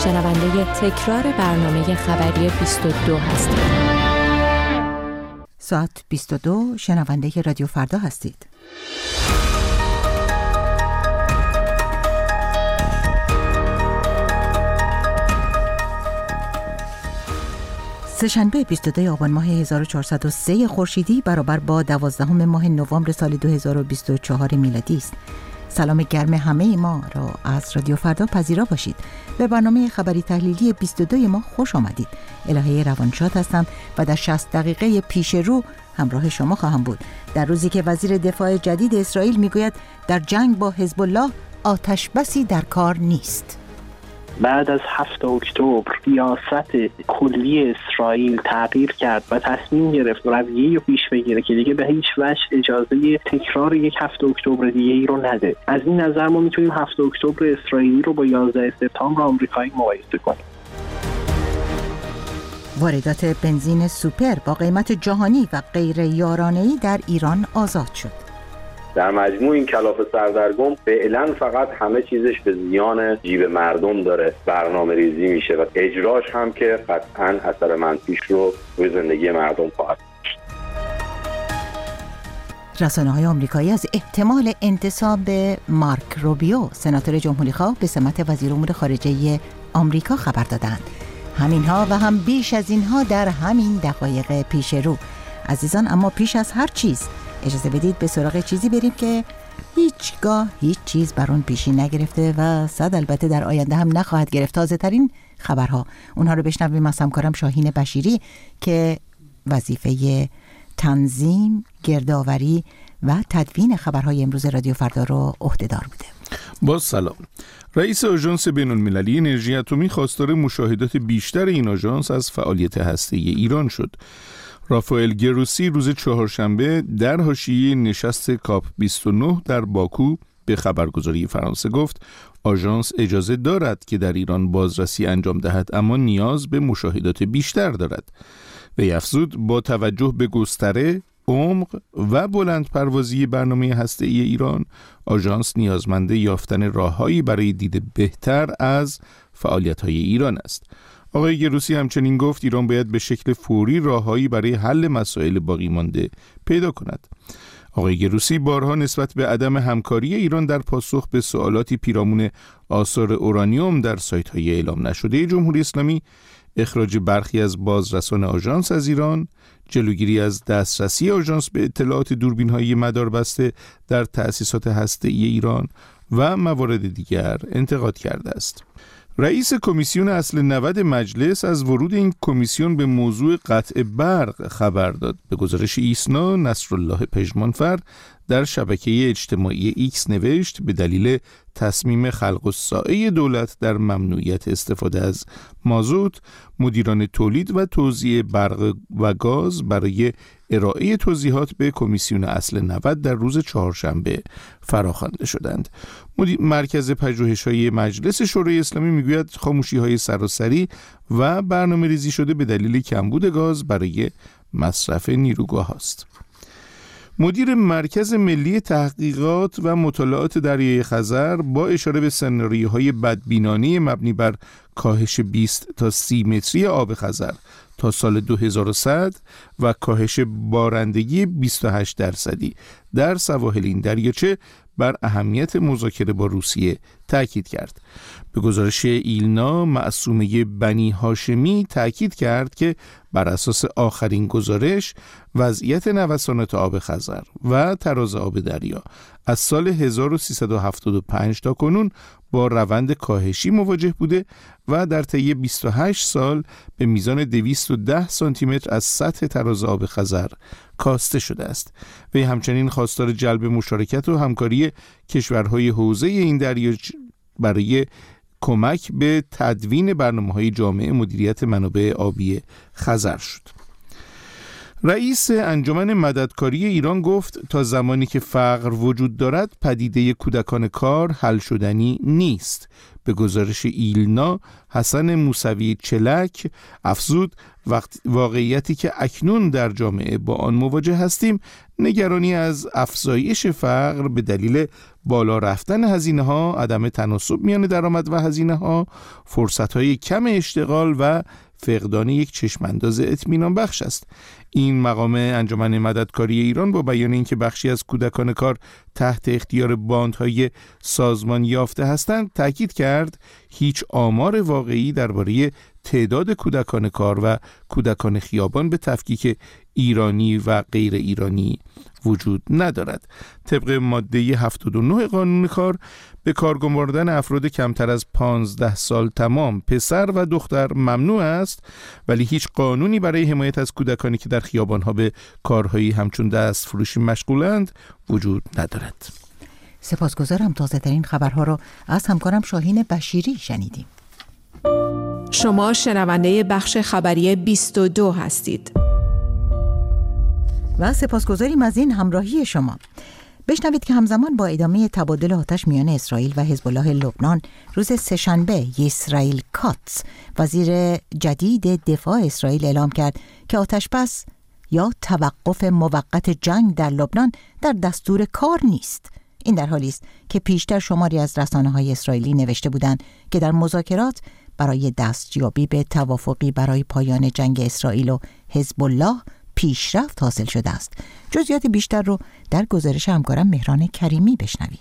شنونده تکرار برنامه خبری 22 هستید. ساعت 22 شنونده رادیو فردا هستید. سه‌شنبه 22 آبان ماه 1403 خورشیدی برابر با 12 ماه نوامبر سال 2024 میلادی است. سلام گرم همه ما را از رادیو فردا پذیرا باشید. به برنامه خبری تحلیلی 22 ما خوش آمدید. الهه روانشاد هستم و در 60 دقیقه پیش رو همراه شما خواهم بود. در روزی که وزیر دفاع جدید اسرائیل میگوید در جنگ با حزب الله آتش بسی در کار نیست. بعد از 7 اکتبر سیاست کلی اسرائیل تغییر کرد و تصمیم گرفت رویه‌ای رو پیش بگیره که دیگه به هیچ وجه اجازه تکرار یک 7 اکتبر دیگه ای رو نده. از این نظر ما میتونیم 7 اکتبر اسرائیلی رو با 11 سپتامبر آمریکایی مقایسه کنیم. واردات بنزین سوپر با قیمت جهانی و غیر یارانه‌ای در ایران آزاد شد. در مجموع این کلافه سردرگم فعلا فقط همه چیزش به زیان جیب مردم داره برنامه ریزی میشه و اجراش هم که قطعاً اثر منفیش رو روی زندگی مردم خواهد داشت. رسانه‌های آمریکایی از احتمال انتصاب مارک روبیو سناتور جمهوری‌خواه به سمت وزیر امور خارجه آمریکا خبر دادند. همینها و هم بیش از اینها در همین دقایق پیش رو. عزیزان، اما پیش از هر چیز اجازه بدید به سراغ چیزی بریم که هیچگاه هیچ چیز بر اون پیشی نگرفته و صد البته در آینده هم نخواهد گرفت. تازه ترین خبرها، اونها رو بشنویم از همکارم شاهین بشیری که وظیفه تنظیم، گردآوری و تدوین خبرهای امروز رادیو فردا رو عهده‌دار بوده. با سلام. رئیس آژانس بین‌المللی انرژی اتمی خواستار مشاهدات بیشتر این آژانس از فعالیت هسته‌ای ایران شد. رافائل گروسی روز چهارشنبه در حاشیه نشست کاپ 29 در باکو به خبرگزاری فرانسه گفت آژانس اجازه دارد که در ایران بازرسی انجام دهد، اما نیاز به مشاهدات بیشتر دارد. وی افزود با توجه به گستره، عمق و بلندپروازی برنامه هسته‌ای ایران، آژانس نیازمند یافتن راههایی برای دید بهتر از فعالیت‌های ایران است. آقای گروسی همچنین گفت ایران باید به شکل فوری راههایی برای حل مسائل باقی مانده پیدا کند. آقای گروسی بارها نسبت به عدم همکاری ایران در پاسخ به سوالاتی پیرامون آثار اورانیوم در سایت‌های اعلام نشده جمهوری اسلامی، اخراج برخی از بازرسان آژانس از ایران، جلوگیری از دسترسی آژانس به اطلاعات دوربین‌های مداربسته در تأسیسات هسته‌ای ایران و موارد دیگر انتقاد کرده است. رئیس کمیسیون اصل 90 مجلس از ورود این کمیسیون به موضوع قطع برق خبر داد. به گزارش ایسنا، نصرالله پژمانفر در شبکه اجتماعی ایکس نوشت به دلیل تصمیم خلق الساعه دولت در ممنوعیت استفاده از مازوت، مدیران تولید و توزیع برق و گاز برای ارائه توضیحات به کمیسیون اصل 90 در روز چهارشنبه فراخوانده شدند. مرکز پژوهش‌های مجلس شورای اسلامی میگوید خاموشی‌های سراسری و برنامه‌ریزی شده به دلیل کمبود گاز برای مصرف نیروگاه است. مدیر مرکز ملی تحقیقات و مطالعات دریای خزر با اشاره به سناریوهای بدبینانه مبنی بر کاهش 20 تا 30 متری آب خزر تا سال 2100 و کاهش بارندگی 28% در سواحل این دریاچه بر اهمیت مذاکره با روسیه تاکید کرد. به گزارش ایلنا، معصومه بنی هاشمی تاکید کرد که بر اساس آخرین گزارش وضعیت نوسانات آب خزر و تراز آب دریا از سال 1375 تا کنون با روند کاهشی مواجه بوده و در طی 28 سال به میزان 210 سانتی متر از سطح تراز آب خزر کاسته شده است. وی همچنین خواستار جلب مشارکت و همکاری کشورهای حوزه این دریاچه برای کمک به تدوین برنامه‌های جامع مدیریت منابع آبی خزر شد. رئیس انجمن مددکاری ایران گفت تا زمانی که فقر وجود دارد پدیده کودکان کار حل شدنی نیست. به گزارش ایلنا، حسن موسوی چلک افزود واقعیتی که اکنون در جامعه با آن مواجه هستیم نگرانی از افزایش فقر به دلیل بالا رفتن هزینه‌ها، عدم تناسب میان درآمد و هزینه‌ها، فرصت‌های کم اشتغال و فقدان یک چشمانداز اطمینان بخش است. این مقام انجمن مددکاری ایران با بیان اینکه بخشی از کودکان کار تحت اختیار باندهای سازمان یافته هستند تاکید کرد هیچ آمار واقعی درباره تعداد کودکان کار و کودکان خیابان به تفکیک ایرانی و غیر ایرانی وجود ندارد. طبق ماده 79 قانون کار به کار گماردن افراد کمتر از 15 سال تمام پسر و دختر ممنوع است، ولی هیچ قانونی برای حمایت از کودکانی که در خیابانها به کارهایی همچون دست فروشی مشغولند وجود ندارد. سپاسگزارم. تازه ترین خبرها را از همکارم شاهین بشیری شنیدیم. شما شنونده بخش خبری 22 هستید. و سپاسگزاریم از این همراهی شما. بشنوید که همزمان با ادامه تبادل آتش میان اسرائیل و حزب الله لبنان، روز سه‌شنبه اسرائیل کاتس، وزیر جدید دفاع اسرائیل، اعلام کرد که آتشبس یا توقف موقت جنگ در لبنان در دستور کار نیست. این در حالی است که پیشتر شماری از رسانه‌های اسرائیلی نوشته بودند که در مذاکرات برای دستیابی به توافقی برای پایان جنگ اسرائیل و حزب الله پیشرفت حاصل شده است. جزئیات بیشتر رو در گزارش همکارم مهران کریمی بشنویم.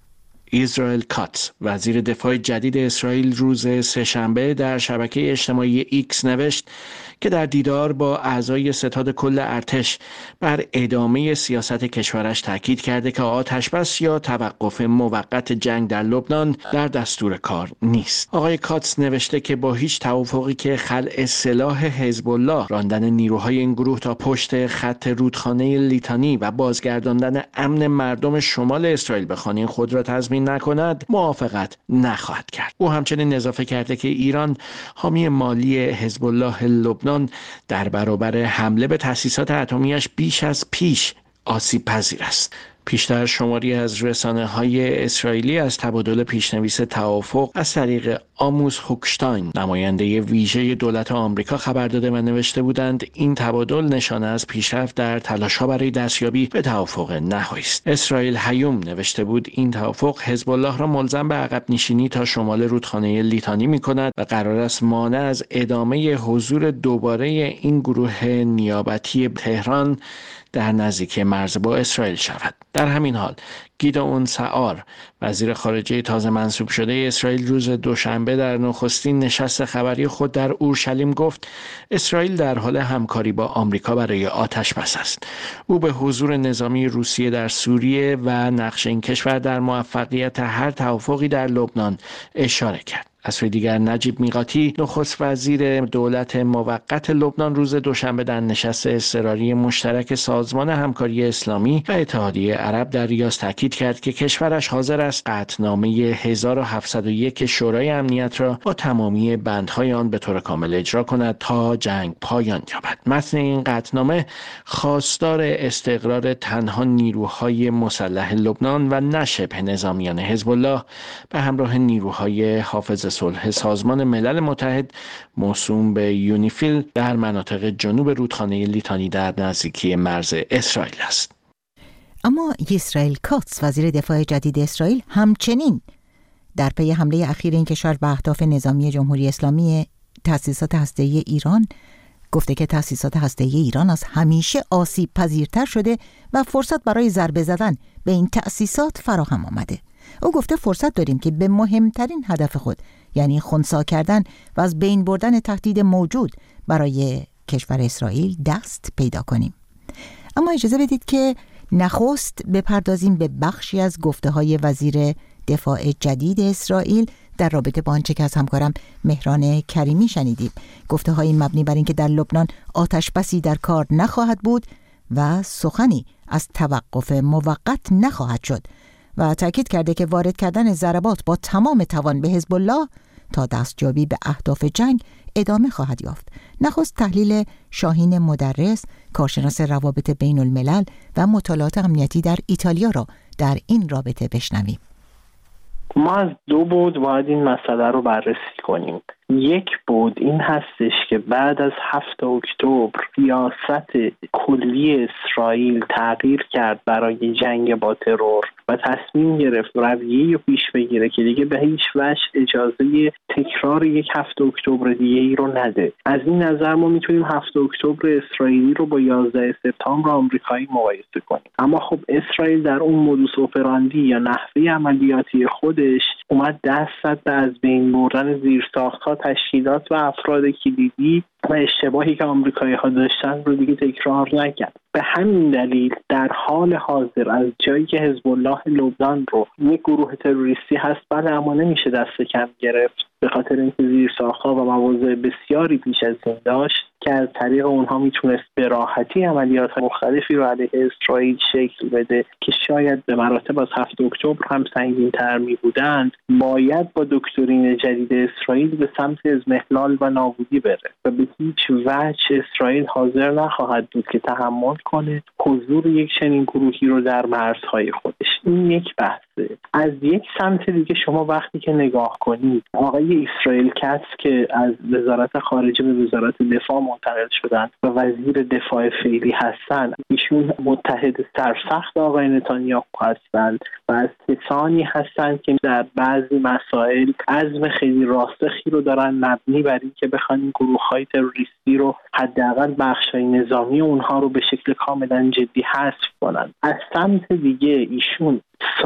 اسرائیل کاتس، وزیر دفاع جدید اسرائیل، روز سه‌شنبه در شبکه اجتماعی ایکس نوشت که در دیدار با اعضای ستاد کل ارتش بر ادامه سیاست کشورش تاکید کرده که آتشبس یا توقف موقت جنگ در لبنان در دستور کار نیست. آقای کاتس نوشته که با هیچ توافقی که خلع سلاح حزب الله، راندن نیروهای این گروه تا پشت خط رودخانه لیتانی و بازگرداندن امن مردم شمال اسرائیل به خانه خود را تضمین نکند، موافقت نخواهد کرد. او همچنین اضافه کرده که ایران حامی مالی حزب الله لبنان در برابر حمله به تأسیسات اتمیش بیش از پیش آسیب پذیر است. پیشتر شماری از رسانه‌های اسرائیلی از تبادل پیشنویس توافق از طریق آموس هوکشتاین، نماینده ویژه دولت آمریکا، خبر داده و نوشته بودند این تبادل نشانه از پیشرفت در تلاش‌ها برای دستیابی به توافق نهایی است. اسرائیل هیوم نوشته بود این توافق حزب الله را ملزم به عقب نشینی تا شمال رودخانه لیتانی می‌کند و قرار است مانع از ادامه حضور دوباره این گروه نیابتی تهران در نزدیکی مرز با اسرائیل شود. در همین حال گیدئون سعار، وزیر خارجه تازه منصوب شده اسرائیل، روز دوشنبه در نخستین نشست خبری خود در اورشلیم گفت اسرائیل در حال همکاری با آمریکا برای آتشبس است. او به حضور نظامی روسیه در سوریه و نقش این کشور در موفقیت هر توافقی در لبنان اشاره کرد. از سوی دیگر نجیب میقاتی، نخست وزیر دولت موقت لبنان، روز دوشنبه در نشست اضطراری مشترک سازمان همکاری اسلامی و اتحادیه عرب در ریاض تاکید کرد که کشورش حاضر است قطعنامه 1701 شورای امنیت را با تمامی بندهای آن به طور کامل اجرا کند تا جنگ پایان یابد. متن این قطعنامه خواستار استقرار تنها نیروهای مسلح لبنان و نه شبه نظامیان حزب الله به همراه نیروهای حافظ صلح سازمان ملل متحد موسوم به یونیفیل در مناطق جنوب رودخانه لیتانی در نزدیکی مرز اسرائیل است. اما اسرائیل کاتس، وزیر دفاع جدید اسرائیل، همچنین در پی حمله اخیر این کشور به اهداف نظامی جمهوری اسلامی تأسیسات هسته‌ای ایران گفته که تأسیسات هسته‌ای ایران از همیشه آسیب پذیرتر شده و فرصت برای ضربه زدن به این تأسیسات فراهم آمده. او گفته فرصت داریم که به مهمترین هدف خود، یعنی خنثی کردن و از بین بردن تهدید موجود برای کشور اسرائیل، دست پیدا کنیم. اما اجازه بدید که نخست بپردازیم به بخشی از گفته‌های وزیر دفاع جدید اسرائیل در رابطه با آنچه که از همکارم مهران کریمی شنیدیم. گفته‌های مبنی بر اینکه در لبنان آتش بسی در کار نخواهد بود و سخنی از توقف موقت نخواهد شد و تاکید کرده که وارد کردن ضربات با تمام توان به حزب الله تا دستیابی به اهداف جنگ ادامه خواهد یافت. نخست تحلیل شاهین مدرس، کارشناس روابط بین الملل و مطالعات امنیتی در ایتالیا را در این رابطه بشنویم. ما از دو بعد باید این مسئله رو بررسی کنیم. یک بعد این هستش که بعد از 7 اکتبر سیاست کلی اسرائیل تغییر کرد برای جنگ با ترور و تصمیم گرفت رویه‌ای رو پیش بگیره که دیگه به هیچ وجه اجازه تکرار یک 7 اکتبر دیگه ای رو نده. از این نظر ما میتونیم 7 اکتبر اسرائیلی رو با 11 سپتامبر آمریکایی مقایسه کنیم. اما خب اسرائیل در اون مودوس اپراندی یا نحوه عملیاتی خودش اومد دست زد به از بین بردن زیرساخت‌ها، تشکیلات و افراد کلیدی و اشتباهی که آمریکایی‌ها داشتن رو دیگه تکرار نکرد. به همین دلیل در حال حاضر از جایی که حزب الله لبنان رو یک گروه تروریستی هست، بله، اما نمیشه دست کم گرفت به خاطر اینکه زیرساخت‌ها و مواضع بسیاری پیش از این داشت که از طریق اونها میتونست به راحتی عملیات مختلفی رو علیه اسرائیل شکل بده که شاید به مراتب از 7 اکتبر هم سنگین‌تر می‌بودند. باید با دکترین جدید اسرائیل به سمت اضمحلال و نابودی بره و به هیچ وجه اسرائیل حاضر نخواهد بود که تحمل کنه حضور یک چنین گروهی رو در مرزهای خودش. این یک بحثه. از یک سمت دیگه شما وقتی که نگاه کنید، آقای اسرائیل کاتس که از وزارت خارجه به وزارت دفاع منتقل شدن و وزیر دفاع فعلی هستند، ایشون متحد سرسخت آقای نتانیاهو هستند و از کسانی هستند که در بعضی مسائل عزم خیلی راسخی رو دارن مبنی بر این که بخوان این گروه‌های تروریستی رو حداقل بخش‌های نظامی اونها رو به شکل کاملا جدی حذف کنن. از سمت دیگه ایشون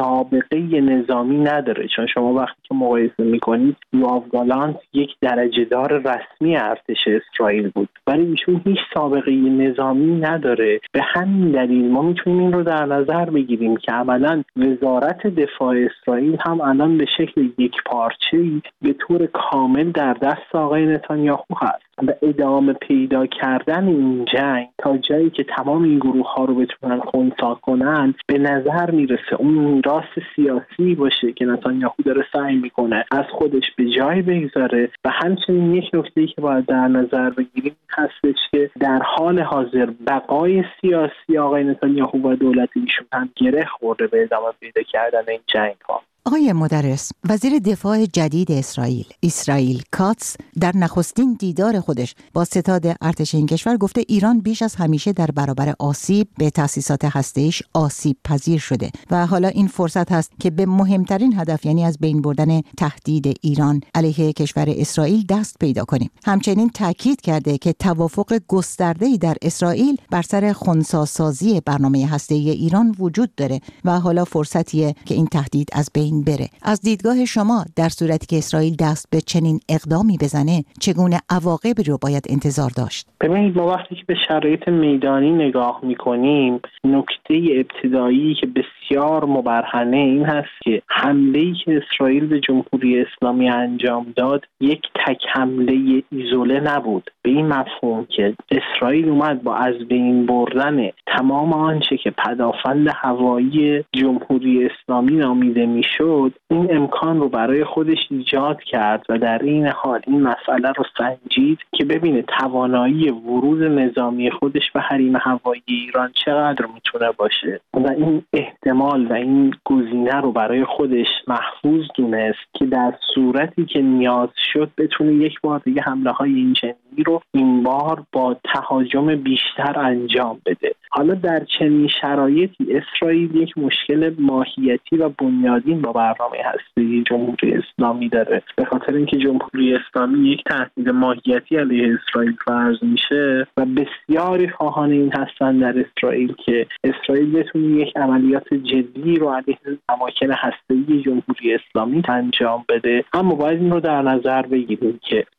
سابقه نظامی نداره، چون شما وقتی که مقایسه میکنید یوآف گالانت یک درجه دار رسمی ارتش اسرائیل بود، ولی ایشون هیچ سابقه نظامی نداره. به همین دلیل ما میتونیم این رو در نظر بگیریم که عملاً وزارت دفاع اسرائیل هم الان به شکل یک پارچه‌ای به طور کامل در دست آقای نتانیاهو هست و ادامه پیدا کردن این جنگ تا جایی که تمام این گروه ها رو بتونن خنثی کنن به نظر میرسه اون میراث سیاسی باشه که نتانیاهو داره سعی میکنه از خودش به جای بگذاره. و همچنین یک نکته‌ای که باید در نظر بگیریم هستش که در حال حاضر بقای سیاسی آقای نتانیاهو و دولت ایشون هم گره خورده به ادامه پیدا کردن این جنگ ها. آقای مدرس، وزیر دفاع جدید اسرائیل کاتس در نخستین دیدار خودش با ستاد ارتش این کشور گفته ایران بیش از همیشه در برابر آسیب به تأسیسات هسته‌ایش آسیب پذیر شده و حالا این فرصت هست که به مهمترین هدف، یعنی از بین بردن تهدید ایران علیه کشور اسرائیل دست پیدا کنیم. همچنین تاکید کرده که توافق گسترده‌ای در اسرائیل بر سر خنثی‌سازی برنامه هسته‌ای ایران وجود داره و حالا فرصتیه که این تهدید از بین بره. از دیدگاه شما در صورتی که اسرائیل دست به چنین اقدامی بزنه چگونه عواقبی رو باید انتظار داشت؟ ببینید، ما وقتی که به شرایط میدانی نگاه میکنیم، نکته ابتدایی که بسیار مبرهنه این هست که حمله‌ای که اسرائیل به جمهوری اسلامی انجام داد یک تک حمله ایزوله نبود، به این مفهوم که اسرائیل اومد با از بین بردن تمام آنچه که پدافند هوایی جمهوری اسلامی نامیده میشد این امکان رو برای خودش ایجاد کرد و در این حال این مسئله رو سنجید که ببینه توانایی ورود نظامی خودش به حریم هوایی ایران چقدر میتونه باشه و این احتمال و این گزینه رو برای خودش محفوظ دونست که در صورتی که نیاز شد بتونه یک بار دیگه حمله های این چنینی رو این بار با تهاجم بیشتر انجام بده. حالا در چنین شرایطی اسرائیل یک مشکل ماهیتی و بنیادین با برنامه هسته‌ای جمهوری اسلامی داره، به خاطر اینکه جمهوری اسلامی یک تهدید ماهیتی علیه اسرائیل فرض میشه و بسیاری خواهان این هستن در اسرائیل که اسرائیل بتونه یک عملیات جدی رو علیه اماکن هسته‌ای جمهوری اسلامی انجام بده. اما باید این رو در نظر بگیریم که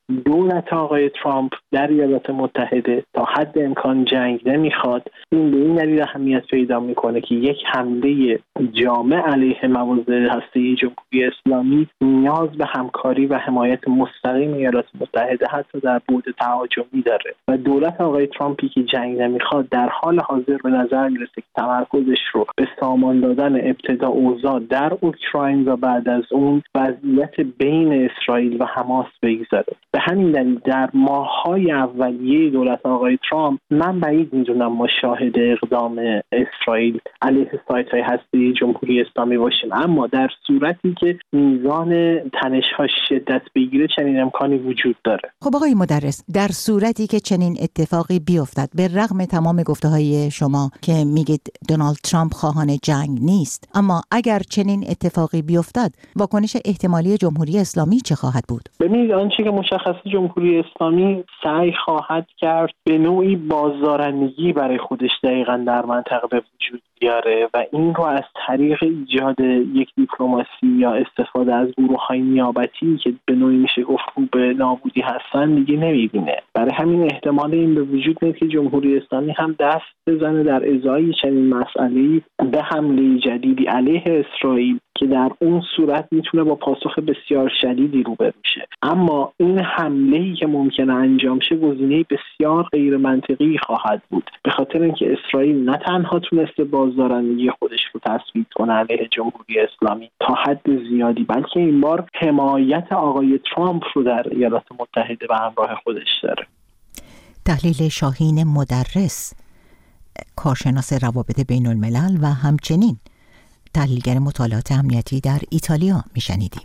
دولت آقای ترامپ در ایالات متحده تا حد امکان جنگ نمیخواد. این به این دلیل اهمیت پیدا میکنه که یک حمله جامع علیه مواضع هسته‌ای جمهوری اسلامی نیاز به همکاری و حمایت مستقیم ایالات متحده حتی در بعد تهاجمی داره و دولت آقای ترامپی که جنگ نمیخواد در حال حاضر به نظر میرسه که تمرکزش رو به سامان دادن ابتدا اوضاع در اوکراین و بعد از اون وضعیت بین اسرائیل و حماس بگذاره. به همین دلیل در ماه‌های اولیه دولت آقای ترامپ من بعید میدونم ما شاهد اقدام اسرائیل علیه سایت‌های هسته‌ای جمهوری اسلامی باشیم، اما در صورتی که میزان تنش‌ها شدت بگیره چنین امکانی وجود داره. خب آقای مدرس، در صورتی که چنین اتفاقی بیفتد، به رغم تمام گفته‌های شما که میگید دونالد ترامپ خواهان جنگ نیست، اما اگر چنین اتفاقی بیفتد واکنش احتمالی جمهوری اسلامی چه خواهد بود؟ ببینید آنچه که مشخصه جمهوری اسلامی سعی خواهد کرد به نوعی بازدارندگی برای خودش دقیقاً در منطقه به وجود بیاره و این رو از طریق ایجاد یک دیپلماسی یا استفاده از گروه‌های نیابتی که به نوعی میشه گفت به نابودی هستن دیگه نمیبینه. برای همین احتمال این به وجود میاد که جمهوری اسلامی هم دست بزنه در ازای چنین مسئله‌ای به حمله جدیدی علیه اسرائیل که در اون صورت میتونه با پاسخ بسیار شدیدی روبرو شه. اما این حمله‌ای که ممکنه انجام شه گزینه بسیار غیر منطقی خواهد بود، به خاطر اینکه اسرائیل نه تنها تونسته بازدارندگی خودش رو تثبیت کنه علیه جمهوری اسلامی تا حد زیادی، بلکه این بار حمایت آقای ترامپ رو در ایالات متحده به همراه خودش داره. تحلیل شاهین مدرس، کارشناس روابط بین الملل و همچنین تحلیلگر مطالعات امنیتی در ایتالیا میشنیدیم.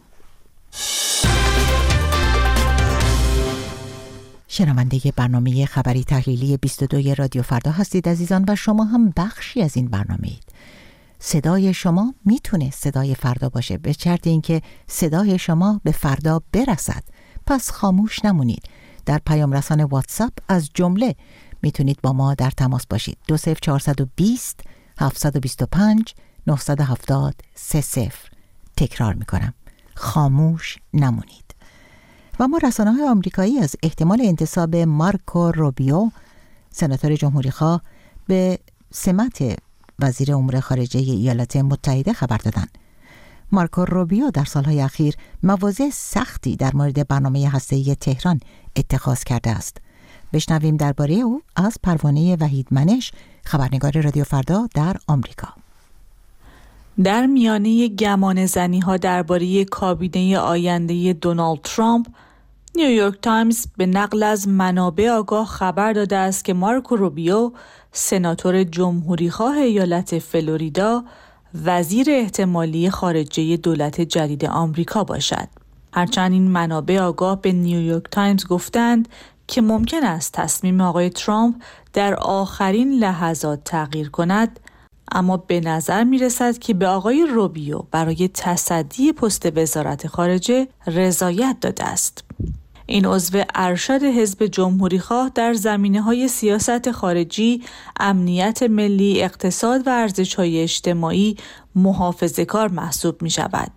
شنونده برنامه خبری تحلیلی 22 رادیو فردا هستید عزیزان و شما هم بخشی از این برنامه اید. صدای شما میتونه صدای فردا باشه به شرط اینکه صدای شما به فردا برسد. پس خاموش نمونید. در پیام رسان واتساپ از جمله میتونید با ما در تماس باشید. 20420 725 970 30. تکرار میکنم، خاموش نمونید. و ما رسانه‌های آمریکایی از احتمال انتصاب مارکو روبیو، سناتور جمهوری‌خواه، به سمت وزیر امور خارجه ایالات متحده خبر دادند. مارکو روبیو در سالهای اخیر مواضع سختی در مورد برنامه هسته‌ای تهران اتخاذ کرده است. بشنویم درباره او از پروانه وحید منش، خبرنگار رادیو فردا در آمریکا. در میانه گمانه‌زنی‌ها درباره کابینه آینده دونالد ترامپ، نیویورک تایمز به نقل از منابع آگاه خبر داده است که مارکو روبیو، سناتور جمهوریخواه ایالت فلوریدا، وزیر احتمالی خارجه دولت جدید آمریکا باشد. هرچند این منابع آگاه به نیویورک تایمز گفتند که ممکن است تصمیم آقای ترامپ در آخرین لحظات تغییر کند، اما به نظر می رسد که به آقای روبیو برای تصدی پست وزارت خارجه رضایت داده است. این عضو ارشد حزب جمهوریخواه در زمینه‌های سیاست خارجی، امنیت ملی، اقتصاد و ارزش‌های اجتماعی محافظه‌کار محسوب می شود.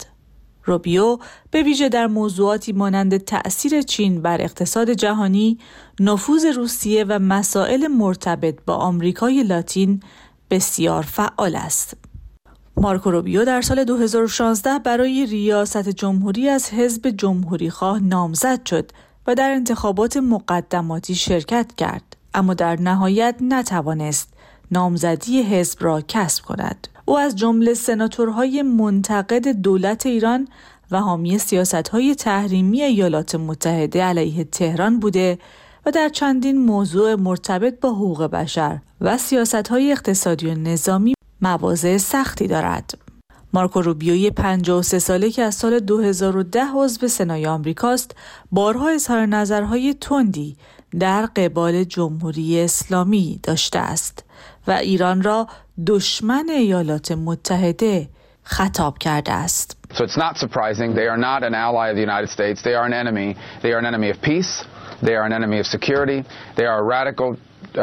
روبیو به ویژه در موضوعاتی مانند تأثیر چین بر اقتصاد جهانی، نفوذ روسیه و مسائل مرتبط با آمریکای لاتین بسیار فعال است. مارکو روبیو در سال 2016 برای ریاست جمهوری از حزب جمهوریخواه نامزد شد و در انتخابات مقدماتی شرکت کرد، اما در نهایت نتوانست نامزدی حزب را کسب کند. او از جمله سناتورهای منتقد دولت ایران و حامی سیاست‌های تحریمی ایالات متحده علیه تهران بوده و در چندین موضوع مرتبط با حقوق بشر و سیاست‌های اقتصادی و نظامی مواضع سختی دارد. مارکو روبیو 53 ساله که از سال 2010 عضو سنای آمریکاست، بارها اظهار نظرهای تندی در قبال جمهوری اسلامی داشته است و ایران را دشمن ایالات متحده خطاب کرده است. So it's not surprising they are not an ally of the United States. They are an enemy. They are an enemy of peace. They are an enemy of security. They are a radical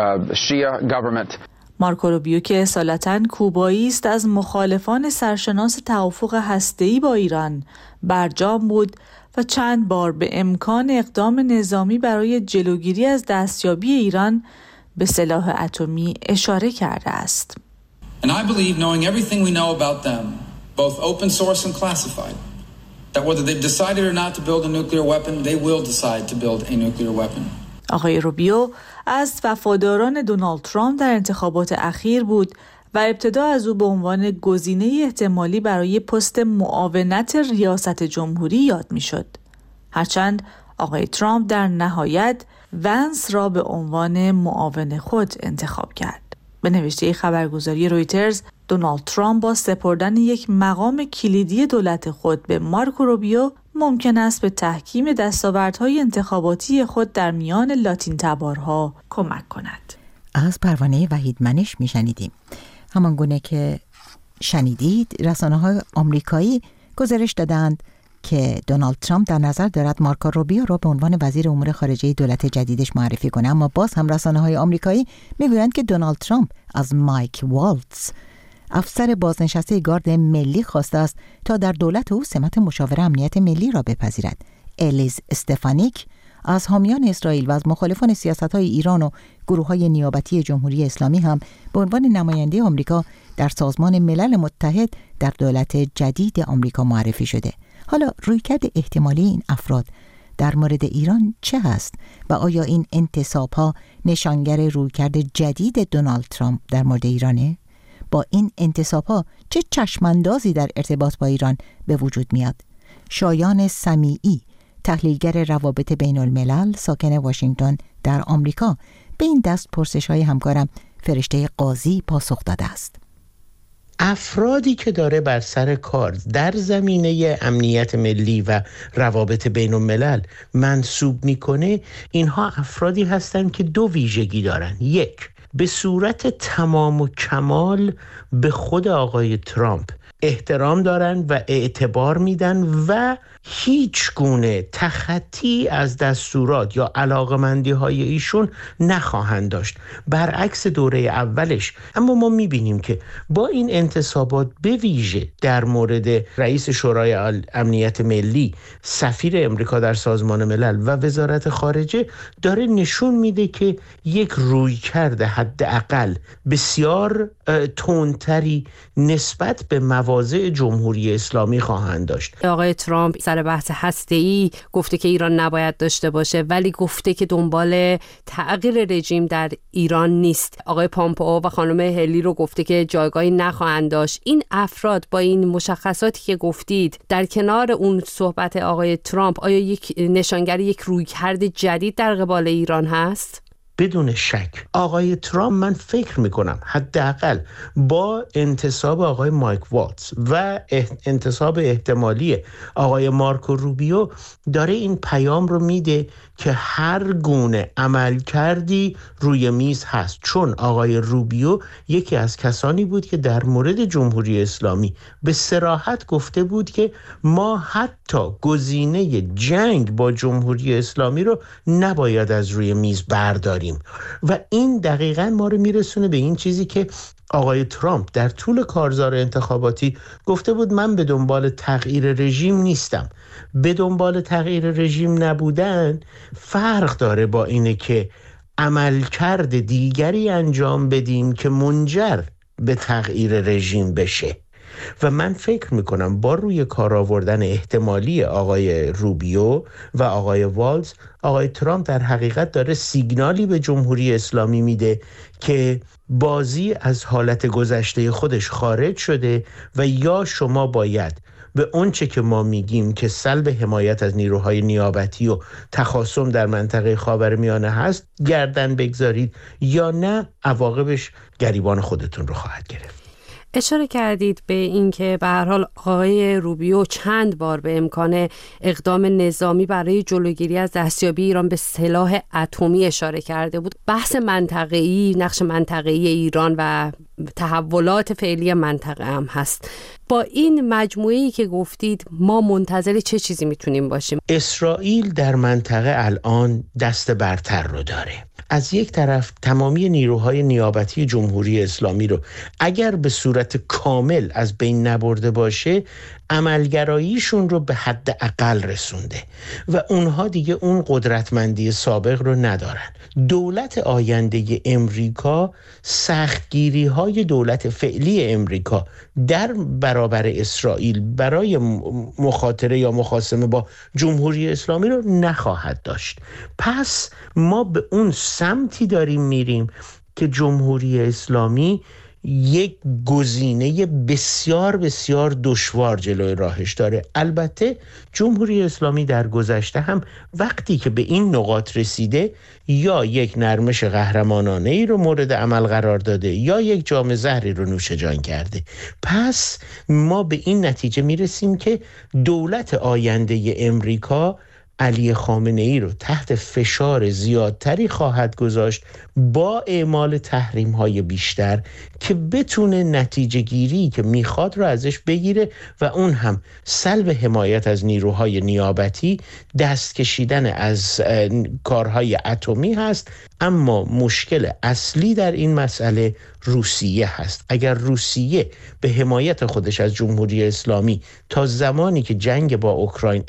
Shia government. مارکو روبیو که اصالتاً کوبایی است، از مخالفان سرشناس توافق هسته‌ای با ایران برجام بود و چند بار به امکان اقدام نظامی برای جلوگیری از دستیابی ایران به سلاح اتمی اشاره کرده است. And I believe knowing everything we know about them, both open source and classified, that whether they've decided or not to build a nuclear weapon, they will decide to build a nuclear weapon. آقای روبیو از وفاداران دونالد ترامپ در انتخابات اخیر بود و ابتدا از او به عنوان گزینه احتمالی برای پست معاونت ریاست جمهوری یاد می‌شد. هرچند آقای ترامپ در نهایت ونس را به عنوان معاون خود انتخاب کرد. به نوشته خبرگزاری رویترز، دونالد ترامپ با سپردن یک مقام کلیدی دولت خود به مارکو روبیو ممکن است به تحکیم دستاوردهای انتخاباتی خود در میان لاتین تبارها کمک کند. از پروانه وحید منش میشنیدیم. همان گونه که شنیدید، رسانه‌های آمریکایی گزارش دادند که دونالد ترامپ در نظر دارد مارکو روبیو را به عنوان وزیر امور خارجه دولت جدیدش معرفی کنه، اما باز هم رسانه‌های آمریکایی میگویند که دونالد ترامپ از مایک والتز، افسر بازنشسته گارد ملی، خواسته است تا در دولت او سمت مشاور امنیت ملی را بپذیرد. الیز استفانیک از حامیان اسرائیل و از مخالفان سیاست‌های ایران و گروه‌های نیابتی جمهوری اسلامی هم به عنوان نماینده آمریکا در سازمان ملل متحد در دولت جدید آمریکا معرفی شده. حالا رویکرد احتمالی این افراد در مورد ایران چه هست و آیا این انتصاب‌ها نشانگر رویکرد جدید دونالد ترامپ در مورد ایرانه؟ با این انتصاب‌ها چه چشماندازی در ارتباط با ایران به وجود میاد؟ شایان سمیعی، تحلیلگر روابط بین الملل، ساکن واشنگتن در آمریکا، به این دست پرسش‌های همکارم فرشته قاضی پاسخ داده است. افرادی که داره بر سر کار در زمینه امنیت ملی و روابط بین الملل منصوب میکنه، اینها افرادی هستند که دو ویژگی دارن. یک، به صورت تمام و کمال به خود آقای ترامپ احترام دارن و اعتبار میدن و هیچ گونه تخطی از دستورات یا علاقمندی های ایشون نخواهند داشت، برعکس دوره اولش. اما ما میبینیم که با این انتصابات، به ویژه در مورد رئیس شورای امنیت ملی، سفیر امریکا در سازمان ملل و وزارت خارجه، داره نشون میده که یک رویکرد حداقل بسیار تندتری نسبت به مواضع جمهوری اسلامی خواهند داشت. آقای ترامپ سر بحث هسته‌ای گفته که ایران نباید داشته باشه، ولی گفته که دنبال تغییر رژیم در ایران نیست. آقای پامپئو و خانم هلی رو گفته که جایگاهی نخواهند داشت. این افراد با این مشخصاتی که گفتید، در کنار اون صحبت آقای ترامپ، آیا یک نشانگر یک رویکرد جدید در قبال ایران هست؟ بدون شک آقای ترامپ، من فکر میکنم حداقل با انتصاب آقای مایک والتز و انتصاب احتمالی آقای مارکو روبیو داره این پیام رو میده که هر گونه عمل کردی روی میز هست، چون آقای روبیو یکی از کسانی بود که در مورد جمهوری اسلامی به صراحت گفته بود که ما حتی گزینه جنگ با جمهوری اسلامی رو نباید از روی میز برداریم. و این دقیقاً ما رو میرسونه به این چیزی که آقای ترامپ در طول کارزار انتخاباتی گفته بود: من به دنبال تغییر رژیم نیستم. به دنبال تغییر رژیم نبودن فرق داره با اینه که عملکرد دیگری انجام بدیم که منجر به تغییر رژیم بشه. و من فکر میکنم با روی کار آوردن احتمالی آقای روبیو و آقای والتز، آقای ترامپ در حقیقت داره سیگنالی به جمهوری اسلامی میده که بازی از حالت گذشته خودش خارج شده و یا شما باید به اونچه که ما میگیم که سلب حمایت از نیروهای نیابتی و تخاصم در منطقه خاورمیانه هست گردن بگذارید، یا نه عواقبش گریبان خودتون رو خواهد گرفت. اشاره کردید به این که به هر حال آقای روبیو چند بار به امکان اقدام نظامی برای جلوگیری از دستیابی ایران به سلاح اتمی اشاره کرده بود. بحث منطقه‌ای، نقش منطقه‌ای ایران و تحولات فعلی منطقه هم هست. با این مجموعه‌ای که گفتید ما منتظر چه چیزی میتونیم باشیم؟ اسرائیل در منطقه الان دست برتر رو داره. از یک طرف تمامی نیروهای نیابتی جمهوری اسلامی رو اگر به صورت کامل از بین نبرده باشه، عملگراییشون رو به حد اقل رسونده و اونها دیگه اون قدرتمندی سابق رو ندارن. دولت آینده امریکا سختگیری های دولت فعلی امریکا در برابر اسرائیل برای مخاطره یا مخاصمه با جمهوری اسلامی رو نخواهد داشت. پس ما به اون سمتی داریم میریم که جمهوری اسلامی یک گزینه بسیار بسیار دشوار جلوی راهش داره. البته جمهوری اسلامی در گذشته هم وقتی که به این نقاط رسیده یا یک نرمش قهرمانانه ای رو مورد عمل قرار داده یا یک جام زهری رو نوش جان کرده. پس ما به این نتیجه میرسیم که دولت آینده امریکا علی خامنه ای رو تحت فشار زیادتری خواهد گذاشت با اعمال تحریم های بیشتر که بتونه نتیجه گیری که میخواد رو ازش بگیره و اون هم سلب حمایت از نیروهای نیابتی، دست کشیدن از کارهای اتمی هست. اما مشکل اصلی در این مسئله روسیه هست. اگر روسیه به حمایت خودش از جمهوری اسلامی تا زمانی که جنگ با اوکراین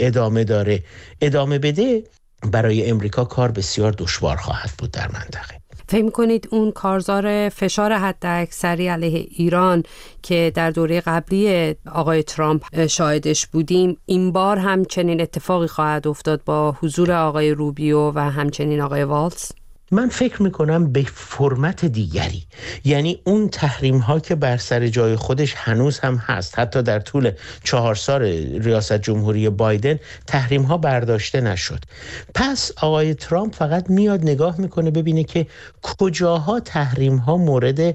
ادامه بده، برای امریکا کار بسیار دشوار خواهد بود در منطقه. فکر می‌کنید اون کارزار فشار حداکثری علیه ایران که در دوره قبلی آقای ترامپ شاهدش بودیم، این بار هم چنین اتفاقی خواهد افتاد با حضور آقای روبیو و همچنین آقای والتز؟ من فکر میکنم به فرمت دیگری، یعنی اون تحریم ها که بر سر جای خودش هنوز هم هست، حتی در طول 4 سال ریاست جمهوری بایدن تحریم ها برداشته نشد. پس آقای ترامپ فقط میاد نگاه میکنه ببینه که کجاها تحریم ها مورد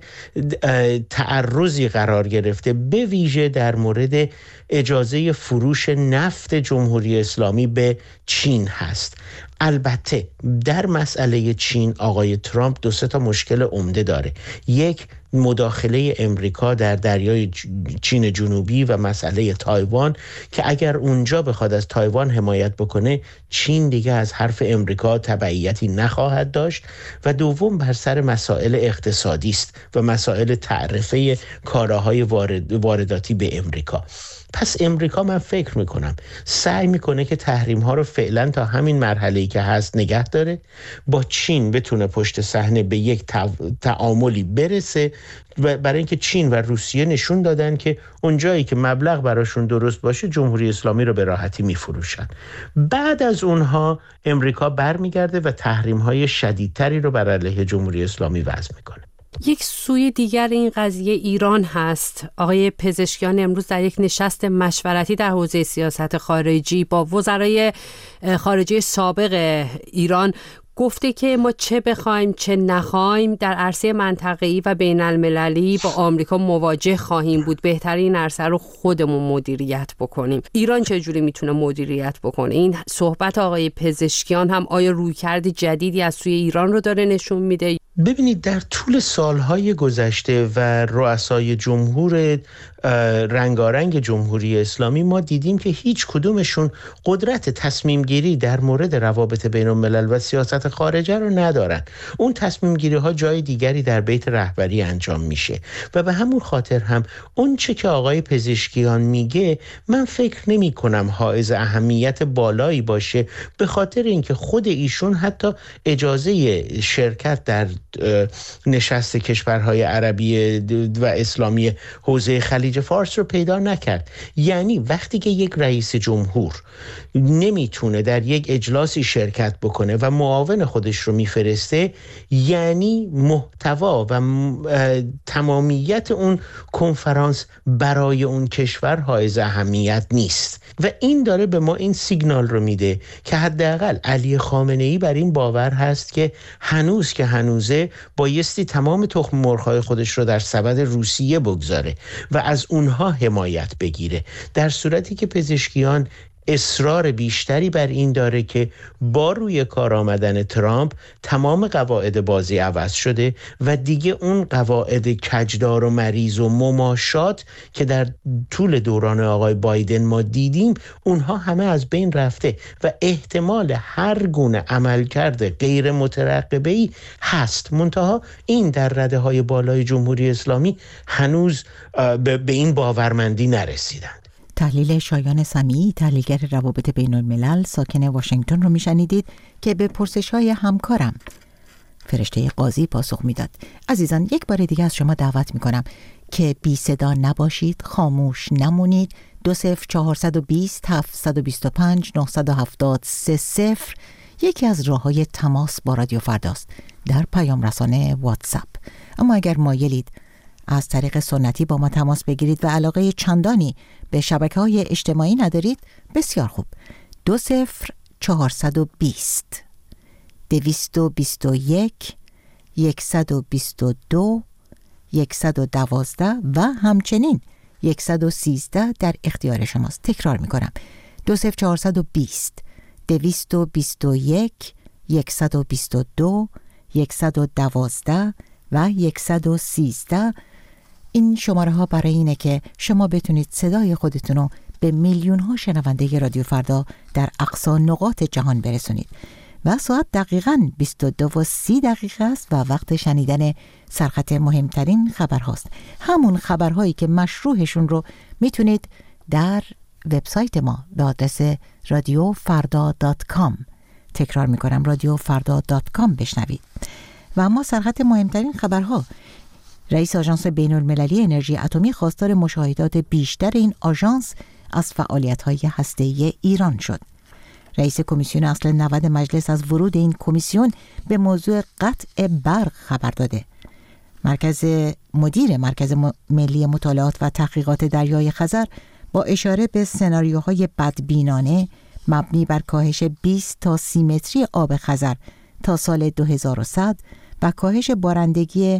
تعرضی قرار گرفته، به ویژه در مورد اجازه فروش نفت جمهوری اسلامی به چین هست. البته در مسئله چین آقای ترامپ 2-3 مشکل عمده داره. یک، مداخله امریکا در دریای چین جنوبی و مسئله تایوان که اگر اونجا بخواد از تایوان حمایت بکنه، چین دیگه از حرف امریکا تبعیتی نخواهد داشت. و دوم بر سر مسائل اقتصادی است و مسائل تعرفه کالاهای وارداتی به امریکا. پس امریکا من فکر میکنم سعی میکنه که تحریم ها رو فعلا تا همین مرحله‌ای که هست نگه داره، با چین بتونه پشت صحنه به یک تعاملی برسه، برای اینکه چین و روسیه نشون دادن که اونجایی که مبلغ براشون درست باشه جمهوری اسلامی رو به راحتی میفروشن. بعد از اونها امریکا برمیگرده و تحریم های شدیدتری رو بر علیه جمهوری اسلامی وضع میکنه. یک سوی دیگر این قضیه ایران هست. آقای پزشکیان امروز در یک نشست مشورتی در حوزه سیاست خارجی با وزرای خارجه سابق ایران گفته که ما چه بخوایم چه نخوایم در عرصه منطقه‌ای و بین المللی با آمریکا مواجه خواهیم بود. بهتره این عرصه رو خودمون مدیریت بکنیم. ایران چه جوری میتونه مدیریت بکنه؟ این صحبت آقای پزشکیان هم آیا رویکرد جدیدی از سوی ایران رو داره نشون میده؟ ببینید در طول سالهای گذشته و رؤسای جمهور رنگارنگ جمهوری اسلامی ما دیدیم که هیچ کدومشون قدرت تصمیم گیری در مورد روابط بین الملل و سیاست خارجه رو ندارن. اون تصمیم گیری ها جای دیگری در بیت رهبری انجام میشه و به همون خاطر هم اون چه که آقای پزشکیان میگه من فکر نمی کنم حائز اهمیت بالایی باشه، به خاطر اینکه خود ایشون حتی اجازه شرکت در نشست کشورهای عربی و اسلامی حوزه خلیج فارس رو پیدا نکرد. یعنی وقتی که یک رئیس جمهور نمیتونه در یک اجلاسی شرکت بکنه و معاون خودش رو میفرسته، یعنی محتوا و تمامیت اون کنفرانس برای اون کشور حائز اهمیت نیست و این داره به ما این سیگنال رو میده که حداقل علی خامنه ای بر این باور هست که هنوز که هنوزه بایستی تمام تخم مرغ‌های خودش رو در سبد روسیه بگذاره و از اونها حمایت بگیره، در صورتی که پزشکیان اصرار بیشتری بر این داره که با روی کار آمدن ترامپ تمام قواعد بازی عوض شده و دیگه اون قواعد کجدار و مریض و مماشات که در طول دوران آقای بایدن ما دیدیم اونها همه از بین رفته و احتمال هر گونه عملکرد غیر مترقبه‌ای هست. منتها این در رده‌های بالای جمهوری اسلامی هنوز به این باورمندی نرسیدند. تحلیل شایان سمیعی، تحلیلگر روابط بین الملل ساکن واشنگتن رو میشنیدید که به پرسش‌های همکارم فرشته قاضی پاسخ میداد. عزیزان، یک بار دیگه از شما دعوت میکنم که بی صدا نباشید، خاموش نمونید. 20420 725 970 یکی از راه‌های تماس با رادیو فرداست در پیام رسانه واتساپ. اما اگر مایلید از طریق سنتی با ما تماس بگیرید و علاقه چندانی به شبکه‌های اجتماعی ندارید، بسیار خوب. 20420 221 122 112 و همچنین 113 در اختیار شماست. تکرار میکنم: 20420 221 122 112 و 113. این شماره ها برای اینه که شما بتونید صدای خودتون رو به میلیون ها شنونده رادیو فردا در اقصی نقاط جهان برسونید. و ساعت دقیقاً 22:30 است و وقت شنیدن سرخط مهمترین خبرهاست. همون خبرهایی که مشروحشون رو میتونید در وبسایت ما به آدرس radiofarda.com، تکرار میکنم radiofarda.com بشنوید. و اما سرخط مهمترین خبرها: رئیس آژانس بین المللی انرژی اتمی خواستار مشاهدات بیشتر این آژانس از فعالیت‌های هسته‌ای ایران شد. رئیس کمیسیون اصل 90 مجلس از ورود این کمیسیون به موضوع قطع برق خبر داده. مدیر مرکز ملی مطالعات و تحقیقات دریای خزر با اشاره به سناریوهای بدبینانه مبنی بر کاهش 20 تا 30 متری آب خزر تا سال 2100 و کاهش بارندگی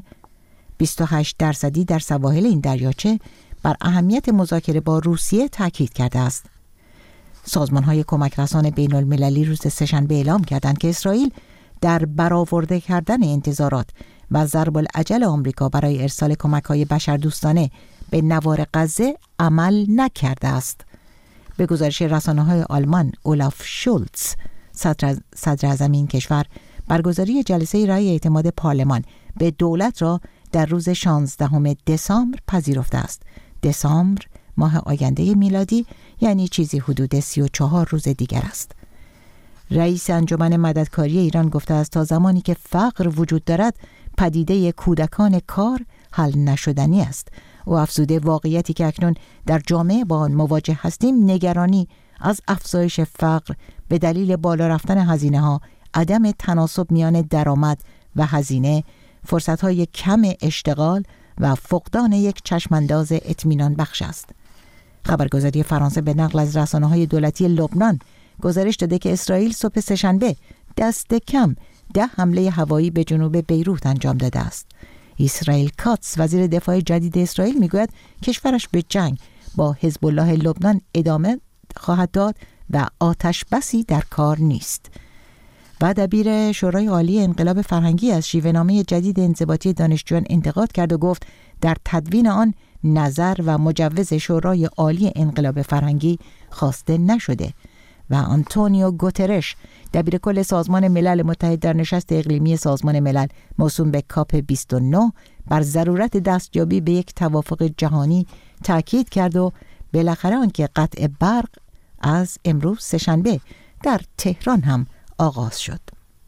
28% در سواحل این دریاچه بر اهمیت مذاکره با روسیه تاکید کرده است. سازمان‌های کمک رسان بین المللی روز سه‌شنبه اعلام کردند که اسرائیل در برآورده کردن انتظارات و ضرب العجل آمریکا برای ارسال کمک‌های بشردوستانه به نوار غزه عمل نکرده است. به گزارش رسانه‌های آلمان، اولاف شولتز، صدر اعظم این کشور، برگزاری جلسه رأی اعتماد پارلمان به دولت را در روز 16 دسامبر پذیرفته است. دسامبر ماه آینده میلادی، یعنی چیزی حدود 34 روز دیگر است. رئیس انجمن مددکاری ایران گفته است تا زمانی که فقر وجود دارد پدیده کودکان کار حل نشدنی است. او افزوده واقعیتی که اکنون در جامعه با آن مواجه هستیم نگرانی از افزایش فقر به دلیل بالا رفتن هزینه‌ها، عدم تناسب میان درآمد و هزینه، فرصت‌های کم اشتغال و فقدان یک چشمانداز اطمینان بخش است. خبرگزاری فرانسه به نقل از رسانه‌های دولتی لبنان گزارش داده که اسرائیل صبح سه‌شنبه دست کم 10 حمله هوایی به جنوب بیروت انجام داده است. اسرائیل کاتس، وزیر دفاع جدید اسرائیل، میگوید کشورش به جنگ با حزب الله لبنان ادامه خواهد داد و آتش بسی در کار نیست. و دبیر شورای عالی انقلاب فرهنگی از شیوه‌نامه جدید انضباطی دانشجویان انتقاد کرد و گفت در تدوین آن نظر و مجوز شورای عالی انقلاب فرهنگی خواسته نشده. و آنتونیو گوترش، دبیر کل سازمان ملل متحد، در نشست اقلیمی سازمان ملل موسوم به کاپ 29 بر ضرورت دستیابی به یک توافق جهانی تاکید کرد و بالاخره آنکه قطع برق از امروز سه‌شنبه در تهران هم آغاز شد.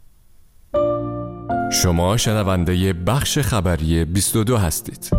شما شنونده بخش خبری 22 هستید.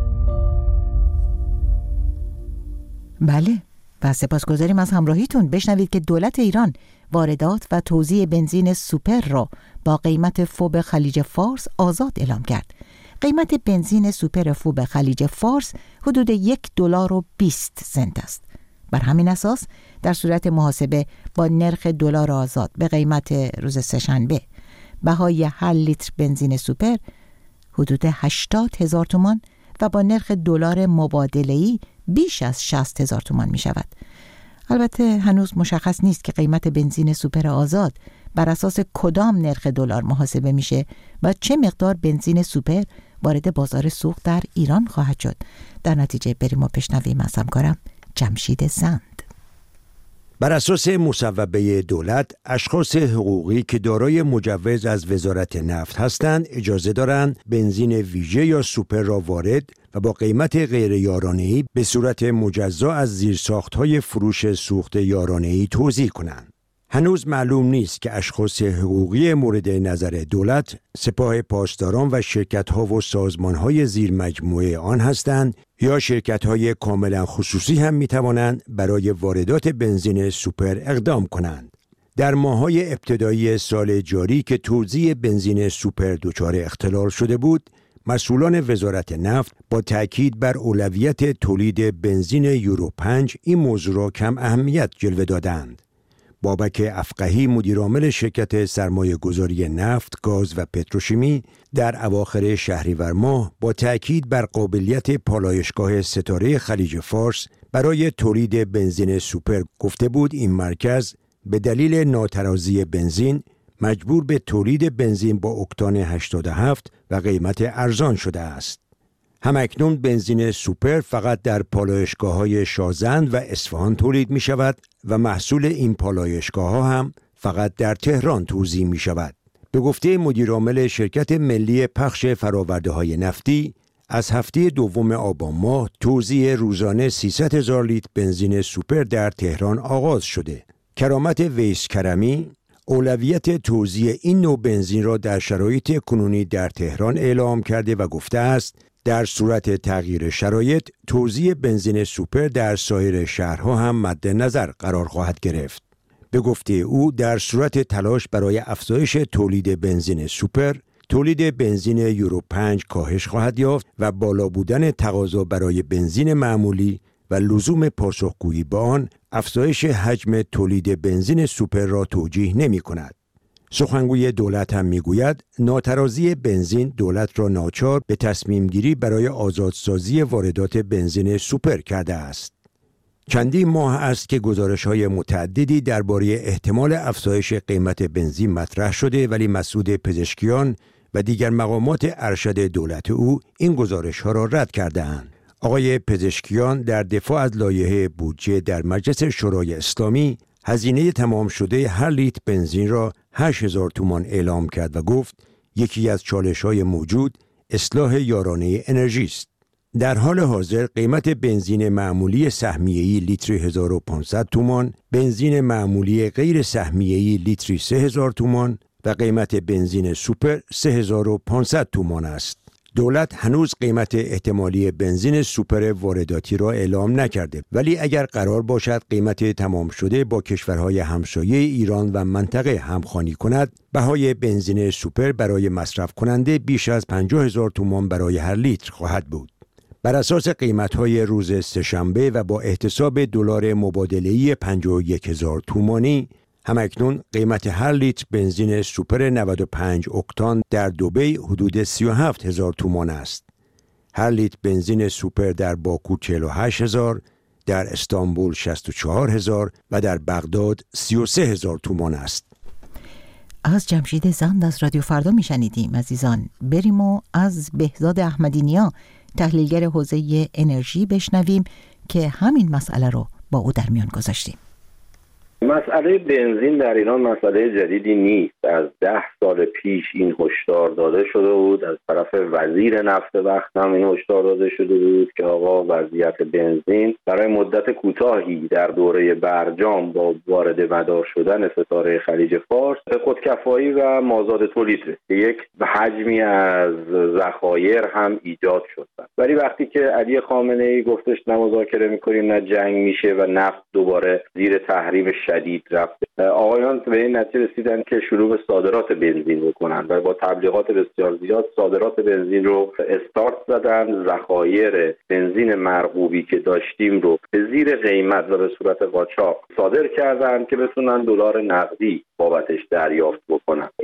بله، و سپاسگزاریم از همراهیتون. بشنوید که دولت ایران واردات و توزیع بنزین سوپر را با قیمت فوب خلیج فارس آزاد اعلام کرد. قیمت بنزین سوپر فوب خلیج فارس حدود $1.20 است. بر همین اساس در صورت محاسبه با نرخ دلار آزاد به قیمت روز سه‌شنبه بهای هر لیتر بنزین سوپر حدود 80,000 تومان و با نرخ دلار مبادله‌ای بیش از 60,000 تومان می شود. البته هنوز مشخص نیست که قیمت بنزین سوپر آزاد بر اساس کدام نرخ دلار محاسبه میشه و چه مقدار بنزین سوپر وارد بازار سوخت در ایران خواهد شد. در نتیجه بریم و بشنویم از همکارم جمشید زند. بر اساس مصوبه دولت، اشخاص حقوقی که دارای مجوز از وزارت نفت هستند اجازه دارند بنزین ویژه یا سوپر را وارد و با قیمت غیر یارانه‌ای به صورت مجزا از زیرساخت‌های فروش سوخت یارانه‌ای توزیع کنند. هنوز معلوم نیست که اشخاص حقوقی مورد نظر دولت، سپاه پاسداران و شرکت‌ها و سازمان‌های زیر مجموعه آن هستند یا شرکت‌های کاملا خصوصی هم می‌توانند برای واردات بنزین سوپر اقدام کنند. در ماه‌های ابتدایی سال جاری که توزیع بنزین سوپر دچار اختلال شده بود، مسئولان وزارت نفت با تأکید بر اولویت تولید بنزین یورو 5 این موضوع را کم اهمیت جلوه دادند. بابک افقهی مدیرعامل شرکت سرمایه‌گذاری نفت، گاز و پتروشیمی در اواخر شهریور ماه با تأکید بر قابلیت پالایشگاه ستاره خلیج فارس برای تولید بنزین سوپر گفته بود این مرکز به دلیل ناترازی بنزین مجبور به تولید بنزین با اکتان 87 و قیمت ارزان شده است. همکنون بنزین سوپر فقط در پالایشگاه‌های شازند و اصفهان تولید می شود و محصول این پالایشگاه‌ها هم فقط در تهران توزیع می شود. به گفته مدیرعامل شرکت ملی پخش فرآورده‌های نفتی، از هفته دوم آبان ماه توزیع روزانه 300,000 لیتر بنزین سوپر در تهران آغاز شده. کرامت ویس کرمی اولویت توزیع این نوع بنزین را در شرایط کنونی در تهران اعلام کرده و گفته است در صورت تغییر شرایط توزیع بنزین سوپر در سایر شهرها هم مد نظر قرار خواهد گرفت. به گفته او در صورت تلاش برای افزایش تولید بنزین سوپر، تولید بنزین یورو 5 کاهش خواهد یافت و بالا بودن تقاضا برای بنزین معمولی و لزوم پاسخگویی به آن افزایش حجم تولید بنزین سوپر را توجیه نمی کند. سخنگوی دولت هم میگوید ناترازی بنزین دولت را ناچار به تصمیم گیری برای آزادسازی واردات بنزین سوپر کرده است. چندین ماه است که گزارش‌های متعددی درباره احتمال افزایش قیمت بنزین مطرح شده، ولی مسعود پزشکیان و دیگر مقامات ارشد دولت او این گزارش‌ها را رد کرده‌اند. آقای پزشکیان در دفاع از لایحه بودجه در مجلس شورای اسلامی هزینه تمام شده هر لیتر بنزین را 8,000 تومان اعلام کرد و گفت یکی از چالش‌های موجود اصلاح یارانه انرژی است. در حال حاضر قیمت بنزین معمولی سهمیه‌ای لیتری 1500 تومان، بنزین معمولی غیر سهمیه‌ای لیتری 3000 تومان و قیمت بنزین سوپر 3500 تومان است. دولت هنوز قیمت احتمالی بنزین سوپر وارداتی را اعلام نکرده، ولی اگر قرار باشد قیمت تمام شده با کشورهای همسایه ایران و منطقه همخوانی کند، بهای بنزین سوپر برای مصرف کننده بیش از 50,000 تومان برای هر لیتر خواهد بود. بر اساس قیمت‌های روز سه‌شنبه و با احتساب دلار مبادله‌ای 51,000 تومانی، همکنون قیمت هر لیتر بنزین سوپر 95 اکتان در دبی حدود 37,000 تومان است. هر لیتر بنزین سوپر در باکو 48,000، در استانبول 64,000 و در بغداد 33,000 تومان است. از جمشید زند از رادیو فردا میشنیدیم. عزیزان، بریم و از بهزاد احمدی‌نیا تحلیلگر حوزه انرژی بشنویم که همین مسئله رو با او در میان گذاشتیم. مسئله بنزین در ایران مسئله جدیدی نیست. از 10 سال پیش این هشدار داده شده بود، از طرف وزیر نفت وقت هم این هشدار داده شده بود که آقا وضعیت بنزین برای مدت کوتاهی در دوره برجام با وارد مدار شدن ستاره خلیج فارس به خودکفایی و مازاد تولید رسید. یک حجمی از ذخایر هم ایجاد شد. ولی وقتی که علی خامنه‌ای گفتش نه مذاکره می‌کنیم نه جنگ میشه و نفت دوباره زیر تحریم شدید رفت، آقایان به این نتیجه رسیدن که شروع به صادرات بنزین بکنن و با تبلیغات بسیار زیاد صادرات بنزین رو استارت زدن. ذخایر بنزین مرغوبی که داشتیم رو به زیر قیمت و به صورت قاچاق صادر کردن که بتونن دلار نقدی بابتش دریافت بکنن.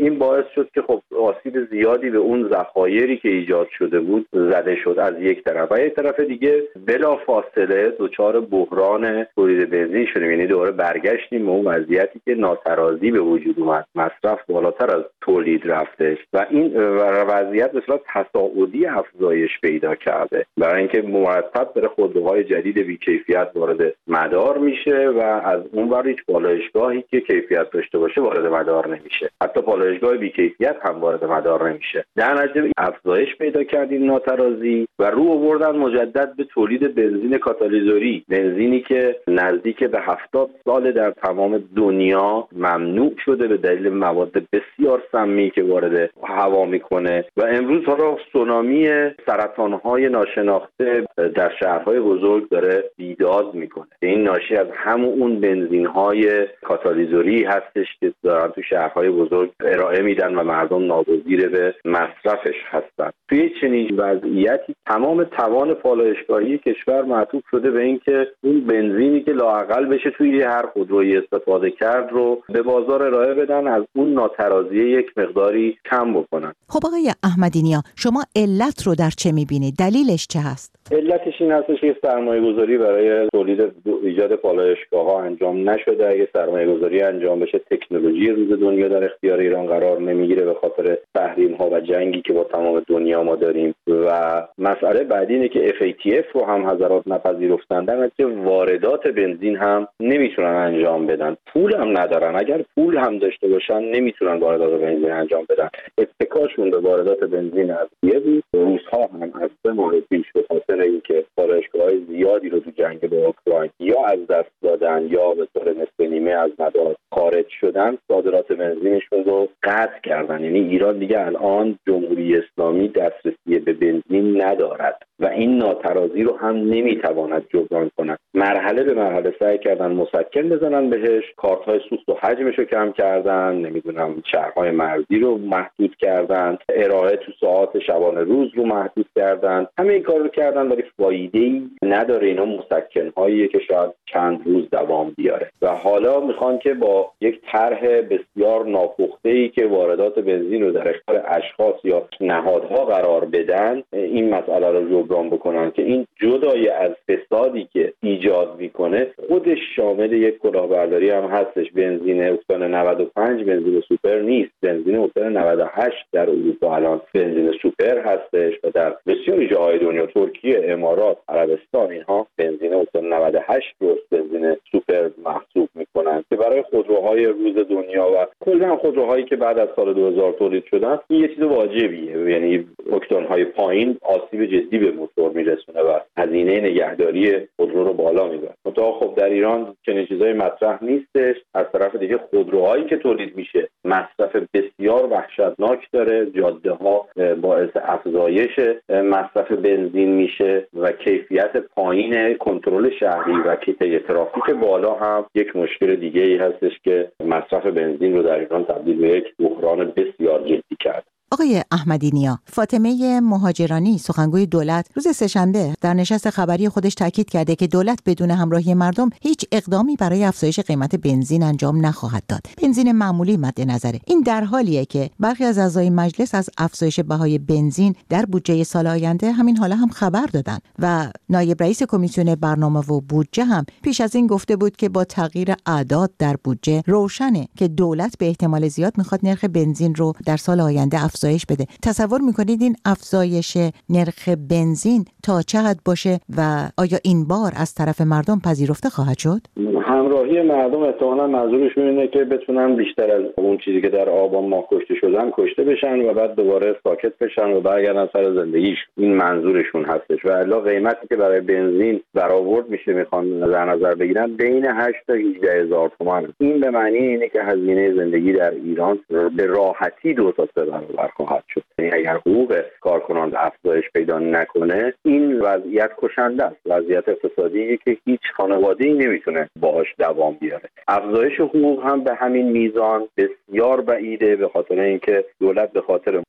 این باعث شد که خب آسیب زیادی به اون ذخایری که ایجاد شده بود زده شد از یک طرف، و یک طرف دیگه بلافاصله دچار بحران تولید بنزین شدیم. یعنی دوباره برگشتیم به اون وضعیتی که ناترازی به وجود اومد، مصرف بالاتر از تولید رفتش و این وضعیت به صورت تصاعدی افزایش پیدا کرده، برای اینکه مرتب داره خودروهای جدید بی‌کیفیت وارد مدار میشه و از اون ور هیچ پالایشگاهی که کیفیت داشته باشه وارد مدار نمیشه، حتی پالایشگاه بی‌کیفیت هم وارد مدار نمیشه. در نتیجه افزایش پیدا کرد این ناترازی و رو آوردن مجدد به تولید بنزین کاتالیزوری، بنزینی که نزدیک به 70 سال در تمام دنیا ممنوع شده به دلیل مواد بسیار سمی که وارد هوا میکنه و امروز حالا سونامی سرطان‌های ناشناخته در شهرهای بزرگ داره بیداد میکنه. این ناشی از همون اون بنزین‌های کاتالیزوری هستش که دارن تو شهرهای بزرگ ارائه میدن و مردم ناگزیر به مصرفش هستن. توی چنین وضعیتی تمام توان پالایشگاهی کشور معطوف شده به اینکه اون بنزینی که لااقل بشه توی هر خودرویی استفاده کرد رو به بازار ارائه بدن، از اون ناترازی یک مقداری کم بکنن. خب آقای احمدی‌نیا، شما علت رو در چه می‌بینید؟ دلیلش چه هست؟ علتش این هستش که سرمایه‌گذاری برای تولید ایجاد پالایشگاه‌ها انجام نشده. اگه سرمایه‌گذاری انجام بشه تکنولوژی روز دنیا در اختیار ایران قرار نمیگیره به خاطر تحریم‌ها و جنگی که با تمام دنیا ما داریم. و مسئله بعدی اینه که FATF رو هم حضرات نپذیرفتن، در نتیجه واردات بنزین هم نمیتونن انجام بدن، پول هم ندارن. اگر پول هم داشته باشن نمیتونن واردات بنزین انجام بدن. اتکاشون به واردات بنزین از بود. روس‌ها هم از 3 ماه پیش به خاطر اینکه پالایشگاه‌های زیادی رو تو جنگ با اوکراین یا از دست دادن یا به طور نصف نیمه از مدار خارج شدن، صادرات بنزینشون رو قطع کردن. یعنی ایران دیگه الان جمهوری اسلامی دسترسی به بنزین ندارد و این ناترازی رو هم نمیتواند جبران کند. مرحله به مرحله سعی کردن مسکن بزنن بهش، کارت‌های سوخت و حجمش رو کم کردن، نمیدونم شهرهای مرزی رو محدود کردن، ارائه تو ساعات شبانه روز رو محدود کردن. همه این کار رو کردن ولی فایده‌ای نداره. اینا مسکن‌هاییه که شاید چند روز دوام بیاره و حالا میخوان که با یک طرح بسیار ناپخته‌ای که واردات بنزین رو در اختیار اشخاص یا نهادها قرار بدن این مسئله رو جبران بکنن که این جدای از فسادی که ایجاد میکنه خودش شامل یک کلاهبرداری هم هستش. بنزین اکتان 95 بنزین سوپر نیست، بنزین اکتان 98 در اروپا الان بنزین سوپر هستش و در بسیاری جاهای دنیا، ترکیه، امارات، عربستان، اینها بنزین اکتان 98 رو بنزین سوپر محسوب میکنن که برای خودروهای روز دنیا و کلا خودروهایی که بعد از سال 2000 تولید شدن این یه چیز واجبیه. یعنی اکتان‌های پایین آسیب جدی به موتور میرسونه و هزینه نگهداری خودرو رو بالا میبره. منتها خب در ایران چنین چیزایی مطرح نیستش. از طرف دیگه خودروهایی که تولید میشه مصرف بسیار وحشتناک داره، جاده‌ها باعث افزایش مصرف بنزین میشه و کیفیت پایین کنترل شهری و کیفیت ترافیک بالا هم یک مشکل دیگه ای هستش که مصرف بنزین رو در ایران تبدیل به یک بحران بسیار جدی کرد. آقای احمدی‌نیا، فاطمه مهاجرانی سخنگوی دولت روز سه‌شنبه در نشست خبری خودش تاکید کرده که دولت بدون همراهی مردم هیچ اقدامی برای افزایش قیمت بنزین انجام نخواهد داد. بنزین معمولی مد نظره. این در حالیه که برخی از اعضای مجلس از افزایش بهای بنزین در بودجه سال آینده همین حالا هم خبر دادن و نایب رئیس کمیسیون برنامه و بودجه هم پیش از این گفته بود که با تغییر اعداد در بودجه روشنه که دولت به احتمال زیاد میخواد نرخ بنزین رو در سال آینده افزایش بده. تصور میکنید این افزایش نرخ بنزین تا چه حد باشه و آیا این بار از طرف مردم پذیرفته خواهد شد؟ همراهی مردم احتمالاً منظورشون اینه که بتونن بیشتر از اون چیزی که در آبان ماه کشته شدن کشته بشن و بعد دوباره ساکت بشن و برگردن سر زندگیش. این منظورشون هستش و الا قیمتی که برای بنزین برآورد میشه میخوان در نظر بگیرن بین 8 تا 18 هزار تومان. این به معنی اینه که هزینه زندگی در ایران به راحتی 2 تا 3 برابر خواهد شد. یعنی اگر حقوق کارکنان افزایش پیدا نکنه این وضعیت کشنده است. وضعیت اقتصادی که هیچ خانواده‌ای نمیتونه باهاش دوام بیاره. افزایش حقوق هم به همین میزان بسیار بعیده، به خاطر اینکه دولت به خاطر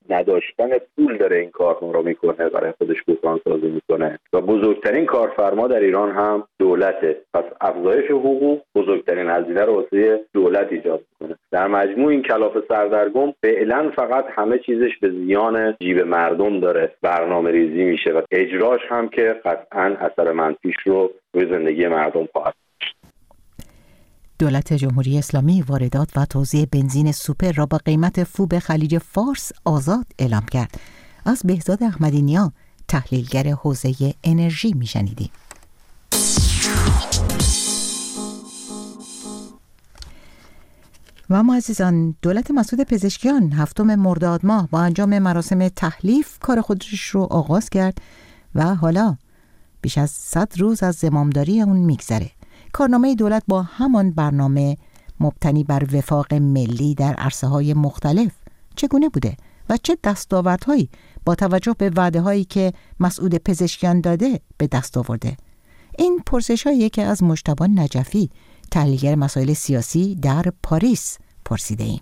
نداشتن پول داره این کار رو میکنه، برای خودش بحران سازی میکنه و بزرگترین کارفرما در ایران هم دولته. پس افزایش حقوق بزرگترین هزینه رو واسه دولت ایجاد میکنه. در مجموع این کلافه سردرگم فعلا فقط همه چیزش به زیان جیب مردم داره برنامه ریزی میشه و اجراش هم که قطعاً اثر منفیش رو روی زندگی مردم خواهد. دولت جمهوری اسلامی واردات و توزیع بنزین سوپر را با قیمت فوب خلیج فارس آزاد اعلام کرد. از بهزاد احمدی نیا، تحلیلگر حوزه انرژی، میشنیدیم. و ما عزیزان، دولت مسعود پزشکیان 7 مرداد ماه با انجام مراسم تحلیف کار خودش رو آغاز کرد و حالا بیش از 100 روز از زمامداری اون میگذره. کارنامه دولت با همان برنامه مبتنی بر وفاق ملی در عرصه‌های مختلف چگونه بوده و چه دستاوردهایی با توجه به وعده‌هایی که مسعود پزشکیان داده به دست آورده؟ این پرسش‌هایی که از مجتبی نجفی، تحلیلگر مسائل سیاسی در پاریس، پرسیده ایم.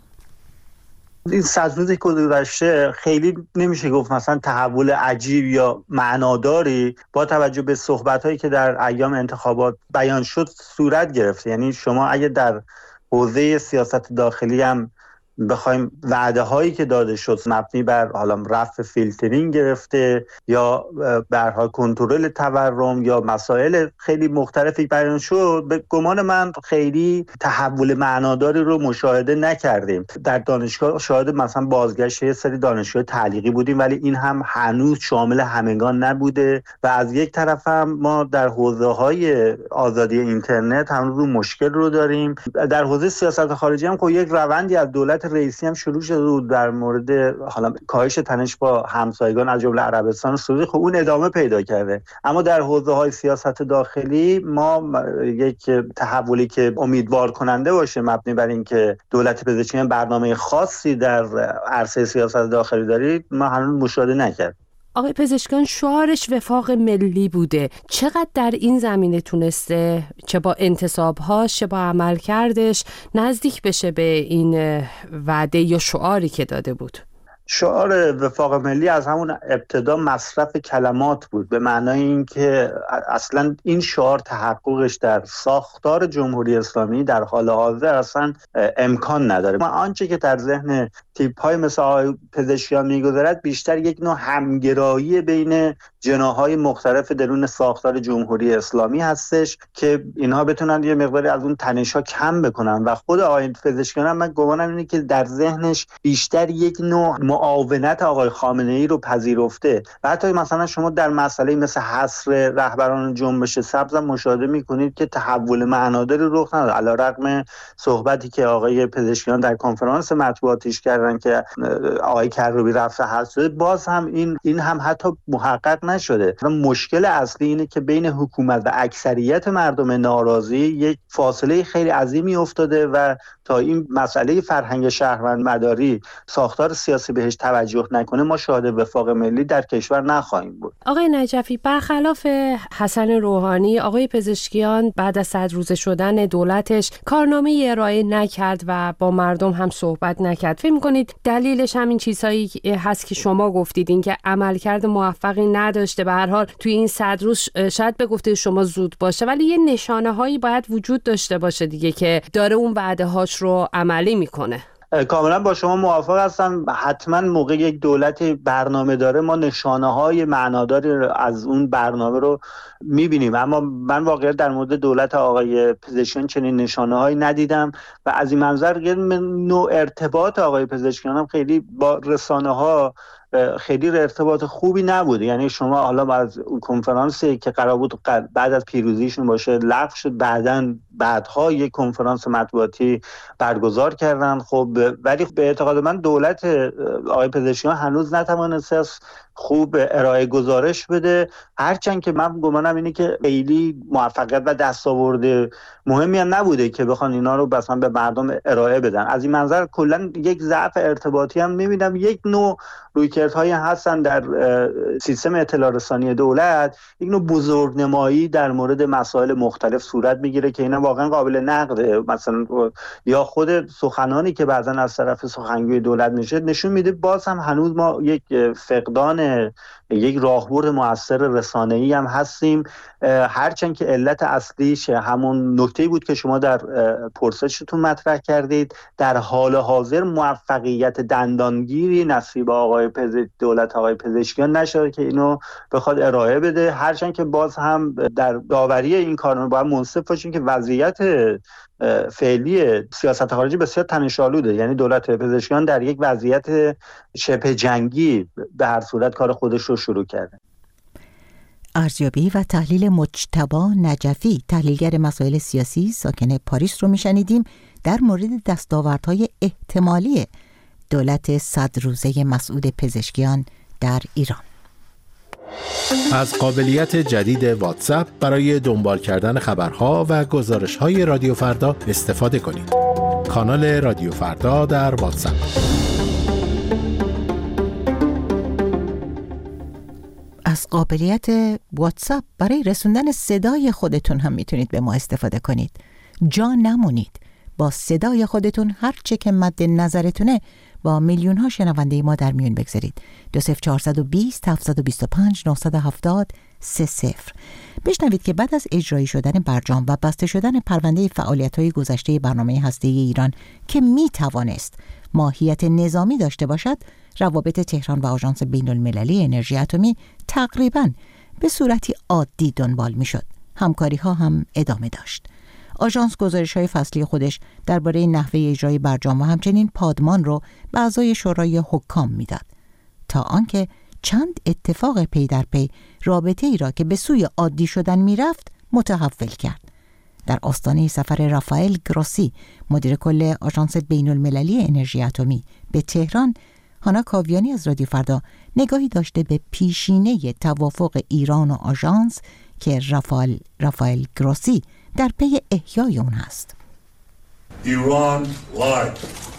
این 100 روزی که گذشته خیلی نمیشه گفت مثلا تحول عجیب یا معناداری با توجه به صحبت‌هایی که در ایام انتخابات بیان شد صورت گرفته. یعنی شما اگه در حوزه سیاست داخلی هم بخوایم وعده هایی که داده شد مبنی بر حالا رفع فیلترینگ گرفته یا به هر حال کنترل تورم یا مسائل خیلی مختلفی بیان شد، به گمان من خیلی تحول معناداری رو مشاهده نکردیم. در دانشگاه شاهد مثلا بازگشت یه سری دانشجوی تعلیقی بودیم، ولی این هم هنوز شامل همگان نبوده و از یک طرف هم ما در حوزه های آزادی اینترنت هنوز مشکل رو داریم. در حوزه سیاست خارجی هم یک روندی از دولت رئیسی هم شروع شده بود در مورد حالا کاهش تنش با همسایگان از جمله عربستان و سعودی، خب اون ادامه پیدا کرده. اما در حوزه‌های سیاست داخلی ما یک تحولی که امیدوار کننده باشه مبنی بر اینکه دولت پزشکیان برنامه خاصی در عرصه سیاست داخلی دارید ما هنوز مشاهده نکردیم. آقای پزشکیان شعارش وفاق ملی بوده، چقدر در این زمینه تونسته چه با انتصابهاش چه با عملکردش نزدیک بشه به این وعده یا شعاری که داده بود؟ شعار وفاق ملی از همون ابتدا مصرف کلمات بود، به معنای اینکه اصلا این شعار تحققش در ساختار جمهوری اسلامی در حال حاضر اصلا امکان نداره. ما آنچه که در ذهن تیپ‌های مثل آقای پزشکیان می‌گذرد بیشتر یک نوع همگرایی بین جناح‌های مختلف درون ساختار جمهوری اسلامی هستش که اینها بتونن یه مقداری از اون تنش‌ها کم بکنن و خود آقای پزشکیان هم من گمانم اینه که در ذهنش بیشتر یک نوع معاونت آقای خامنه‌ای رو پذیرفته و حتی مثلا شما در مسئله مثل حصر رهبران جنبش سبز هم مشاهده می‌کنید که تحول معناداری رخ نداد، علیرغم صحبتی که آقای پزشکیان در کنفرانس مطبوعاتیش کردن که آقای کروبی رفته حذف شده، باز هم این هم حتی محقق نشده. مشکل اصلی اینه که بین حکومت و اکثریت مردم ناراضی یک فاصله خیلی عظیمی افتاده و تا این مسئله فرهنگ شهروندمداری ساختار سیاسی بهش توجه نکنه ما شاهد وفاق ملی در کشور نخواهیم بود. آقای نجفی، برخلاف حسن روحانی، آقای پزشکیان بعد از 100 روزه شدن دولتش کارنامه ارائه نکرد و با مردم هم صحبت نکرد. فکر می‌کنید دلیلش همین چیزهایی هست که شما گفتید، این که عملکرد موفقی نداشته؟ به هر حال توی این 100 روز شاید به گفته شما زود باشه، ولی یه نشانه‌هایی باید وجود داشته باشه دیگه که داره اون وعده‌هاش رو عملی میکنه. کاملا با شما موافق هستم. حتما موقع یک دولتی برنامه داره ما نشانه‌های معناداری از اون برنامه رو می‌بینیم، اما من واقعا در مورد دولت آقای پزشکیان چنین نشانه‌هایی ندیدم و از این منظر نوع ارتباط آقای پزشکیان هم خیلی با رسانه‌ها خیلی ارتباط خوبی نبوده. یعنی شما حالا از کنفرانسی که قرار بود بعد از پیروزیشون باشه لغو شد، بعدها یک کنفرانس مطبوعاتی برگزار کردن. خب ولی به اعتقاد من دولت آقای پزشکیان هنوز نتوانسته خوب ارائه گزارش بده، هرچند که من گمانم اینه که خیلی موفقیت و دستاورد مهمی هم نبوده که بخوان اینا رو مثلا به مردم ارائه بدن. از این منظر کلا یک ضعف ارتباطی هم می‌بینم. یک نوع رویکردهایی هستن در سیستم اطلاع رسانی دولت، یک نوع بزرگنمایی در مورد مسائل مختلف صورت میگیره که اینا واقعا قابل نقده. مثلا یا خود سخنانی که بعضا از طرف سخنگوی دولت میشه نشون میده باز هم هنوز ما یک فقدان یک راهبرد مؤثر رسانه‌ای هم هستیم، هرچند که علت اصلیش همون نکته‌ای بود که شما در پرسشتون مطرح کردید. در حال حاضر موفقیت دندانگیری نصیب دولت آقای پزشکیان نشده که اینو بخواد ارائه بده، هرچند که باز هم در داوری این کار باید منصف باشیم که وضعیت فعلی سیاست خارجی بسیار تنش‌آلوده. یعنی دولت پزشکیان در یک وضعیت شبه جنگی به هر صورت کار خودش رو شروع کرده. ارزیابی و تحلیل مجتبی نجفی، تحلیلگر مسائل سیاسی ساکن پاریس رو میشنیدیم در مورد دستاوردهای احتمالی دولت 100 روزه مسعود پزشکیان در ایران. از قابلیت جدید واتساپ برای دنبال کردن خبرها و گزارش‌های رادیو فردا استفاده کنید. کانال رادیو فردا در واتساپ. از قابلیت واتساپ برای رسوندن صدای خودتون هم میتونید به ما استفاده کنید. جا نمونید، با صدای خودتون هر چه که مد نظرتونه با میلیون ها شنونده ما در میون بگذارید. 20420 725 970 30. بشنوید که بعد از اجرایی شدن برجام و بسته شدن پرونده فعالیت‌های گذشته برنامه هسته‌ای ایران که میتوانست ماهیت نظامی داشته باشد، روابط تهران و آژانس بین‌المللی انرژی اتمی تقریباً به صورتی عادی دنبال میشد. همکاری‌ها هم ادامه داشت. آژانس گزارش‌های فصلی خودش درباره نحوه اجرای برجام و همچنین پادمان رو به اعضای شورای حکام میداد، تا آنکه چند اتفاق پی در پی رابطه ای را که به سوی عادی شدن میرفت متحول کرد. در آستانه سفر رافائل گروسی، مدیر کل آژانس بین‌المللی انرژی اتمی به تهران، هانا کاویانی از رادیو فردا نگاهی داشته به پیشینه توافق ایران و آژانس که رافائل گروسی در پی احیای اون هست. ایران lied.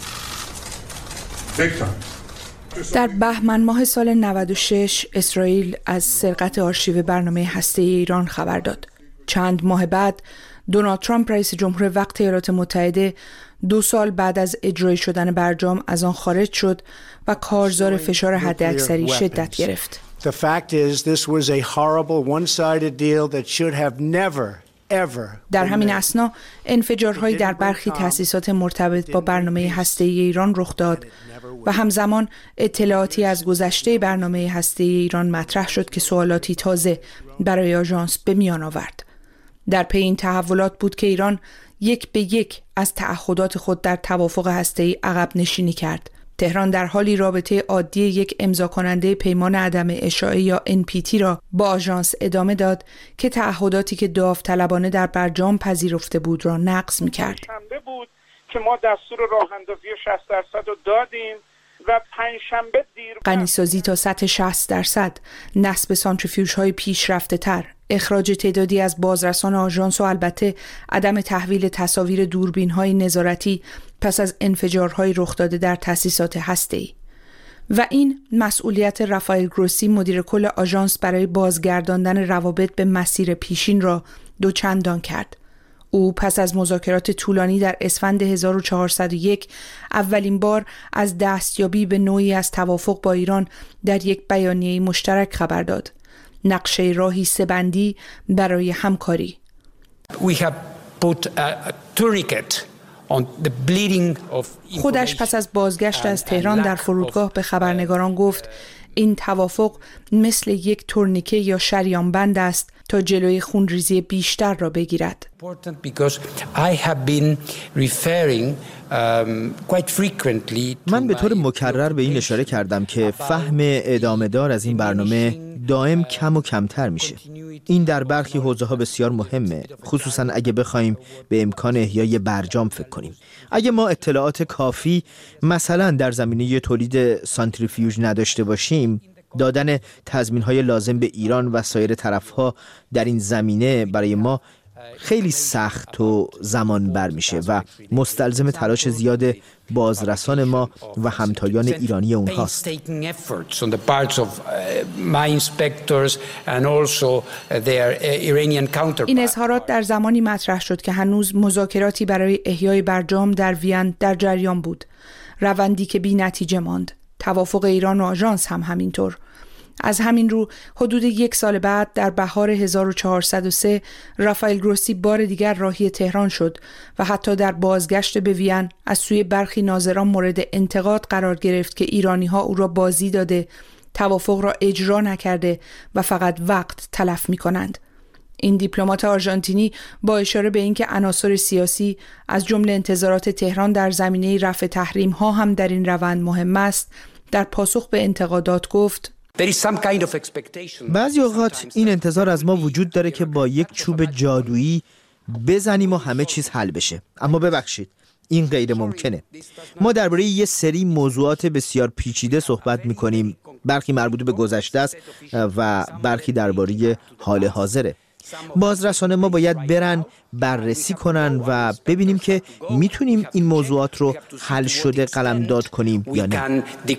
Big time. در بهمن ماه سال 96 اسرائیل از سرقت آرشیو برنامه هسته‌ای ایران خبر داد. چند ماه بعد دونالد ترامپ رئیس جمهور وقت ایالات متحده 2 سال بعد از اجرای شدن برجام از آن خارج شد و کارزار فشار حداکثری شدت گرفت. The fact is this was a horrible one-sided deal that should have never در همین اثنا انفجارهایی در برخی تأسیسات مرتبط با برنامه هسته‌ای ایران رخ داد و همزمان اطلاعاتی از گذشته برنامه هسته‌ای ایران مطرح شد که سوالاتی تازه برای آژانس به میان آورد. در پی این تحولات بود که ایران یک به یک از تعهدات خود در توافق هسته‌ای عقب نشینی کرد. تهران در حالی رابطه عادی یک امضا کننده پیمان عدم اشاعه یا NPT را با آژانس ادامه داد که تعهداتی که داوطلبانه در برجام پذیرفته بود را نقض می‌کرد. شنبه بود که ما دستور راه اندازی 60% رو دادیم و پنجشنبه دیر غنیسازی تا سطح 60%، نصب سانتریفیوژهای پیشرفته‌تر، اخراج تعدادی از بازرسان آژانس و البته عدم تحویل تصاویر دوربین‌های نظارتی پس از انفجارهای رخ داده در تأسیسات هسته‌ای. و این مسئولیت رافائل گروسی مدیر کل آژانس برای بازگرداندن روابط به مسیر پیشین را دوچندان کرد. او پس از مذاکرات طولانی در اسفند 1401 اولین بار از دستیابی به نوعی از توافق با ایران در یک بیانیه مشترک خبر داد. نقشه راهی سه‌بندی برای همکاری. We have put a tourniquet on the bleeding of خودش پس از بازگشت از تهران در فرودگاه به خبرنگاران گفت این توافق مثل یک تورنیکه یا شریان بند است تا جلوی خونریزی بیشتر را بگیرد. من به طور مکرر به این اشاره کردم که فهم ادامه دار از این برنامه دائم کم و کمتر میشه. این در برخی حوزه‌ها بسیار مهمه، خصوصا اگه بخوایم به امکان احیای برجام فکر کنیم. اگه ما اطلاعات کافی مثلا در زمینه تولید سانتریفیوژ نداشته باشیم، دادن تضمین‌های لازم به ایران و سایر طرف‌ها در این زمینه برای ما خیلی سخت و زمان بر میشه و مستلزم تلاش زیاد بازرسان ما و همتایان ایرانی اونهاست. این اظهارات در زمانی مطرح شد که هنوز مذاکراتی برای احیای برجام در وین در جریان بود، روندی که بی نتیجه ماند. توافق ایران و آژانس هم همینطور. از همین رو حدود 1 سال بعد در بهار 1403 رافائل گروسی بار دیگر راهی تهران شد و حتی در بازگشت به وین از سوی برخی ناظران مورد انتقاد قرار گرفت که ایرانی‌ها او را بازی داده، توافق را اجرا نکرده و فقط وقت تلف می‌کنند. این دیپلمات آرژانتینی با اشاره به اینکه عناصر سیاسی از جمله انتظارات تهران در زمینه رفع تحریم‌ها هم در این روند مهم است، در پاسخ به انتقادات گفت: بعضی اوقات این انتظار از ما وجود داره که با یک چوب جادویی بزنیم و همه چیز حل بشه، اما ببخشید این غیر ممکنه. ما درباره یه سری موضوعات بسیار پیچیده صحبت می‌کنیم، برخی مربوط به گذشته است و برخی درباره حال حاضره. بازرسان ما باید برن بررسی کنن و ببینیم که میتونیم این موضوعات رو حل شده قلمداد کنیم یا نه.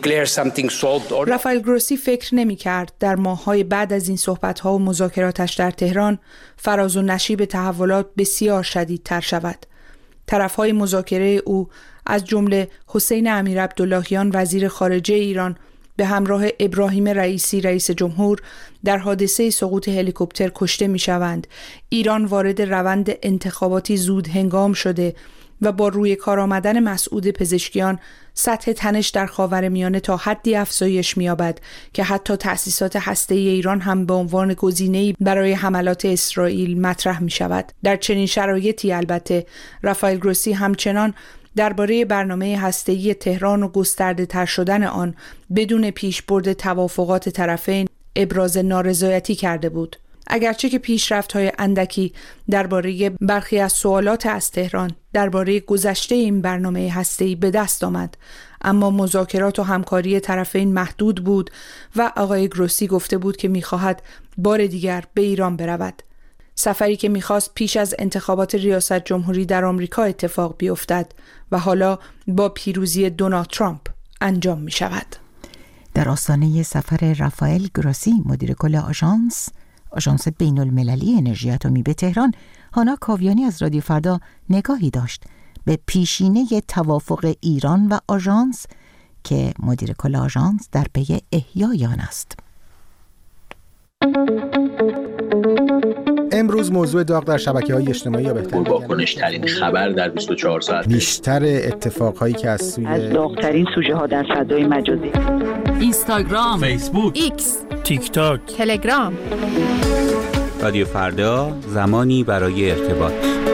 رافائل گروسی فکر نمی کرد در ماه‌های بعد از این صحبت‌ها و مذاکراتش در تهران فراز و نشیب تحولات بسیار شدیدتر شود. طرف‌های مذاکره او از جمله حسین امیرعبداللهیان وزیر خارجه ایران به همراه ابراهیم رئیسی رئیس جمهور در حادثه سقوط هلیکوپتر کشته می‌شوند. ایران وارد روند انتخاباتی زود هنگام شده و با روی کار آمدن مسعود پزشکیان سطح تنش در خاورمیانه تا حدی افزایش می‌یابد که حتی تأسیسات هسته‌ای ایران هم به عنوان گزینه‌ای برای حملات اسرائیل مطرح می‌شود. در چنین شرایطی البته رافائل گروسی همچنان درباره برنامه هسته‌ای تهران و گسترده تر شدن آن بدون پیشبرد توافقات طرفین ابراز نارضایتی کرده بود. اگرچه که پیشرفت‌های اندکی درباره برخی از سوالات از تهران درباره گذشته این برنامه هسته‌ای به دست آمد، اما مذاکرات و همکاری طرفین محدود بود و آقای گروسی گفته بود که می‌خواهد بار دیگر به ایران برود. سفری که می‌خواست پیش از انتخابات ریاست جمهوری در آمریکا اتفاق بیفتد و حالا با پیروزی دونالد ترامپ انجام می‌شود. در آستانه سفر رافائل گروسی مدیر کل آژانس بین‌المللی انرژی اتمی به تهران، هانا کاویانی از رادیو فردا نگاهی داشت به پیشینه توافق ایران و آژانس که مدیر کل آژانس در پی احیای آن است. امروز موضوع داغ در شبکه‌های اجتماعی یا بهتر پرواکنش‌ترین خبر در 24 ساعت، بیشتر اتفاقهایی که از داغ‌ترین سوژه‌ها در فضای مجازی، اینستاگرام، فیسبوک، ایکس، تیک تاک، تلگرام. رادیو فردا، زمانی برای ارتباط.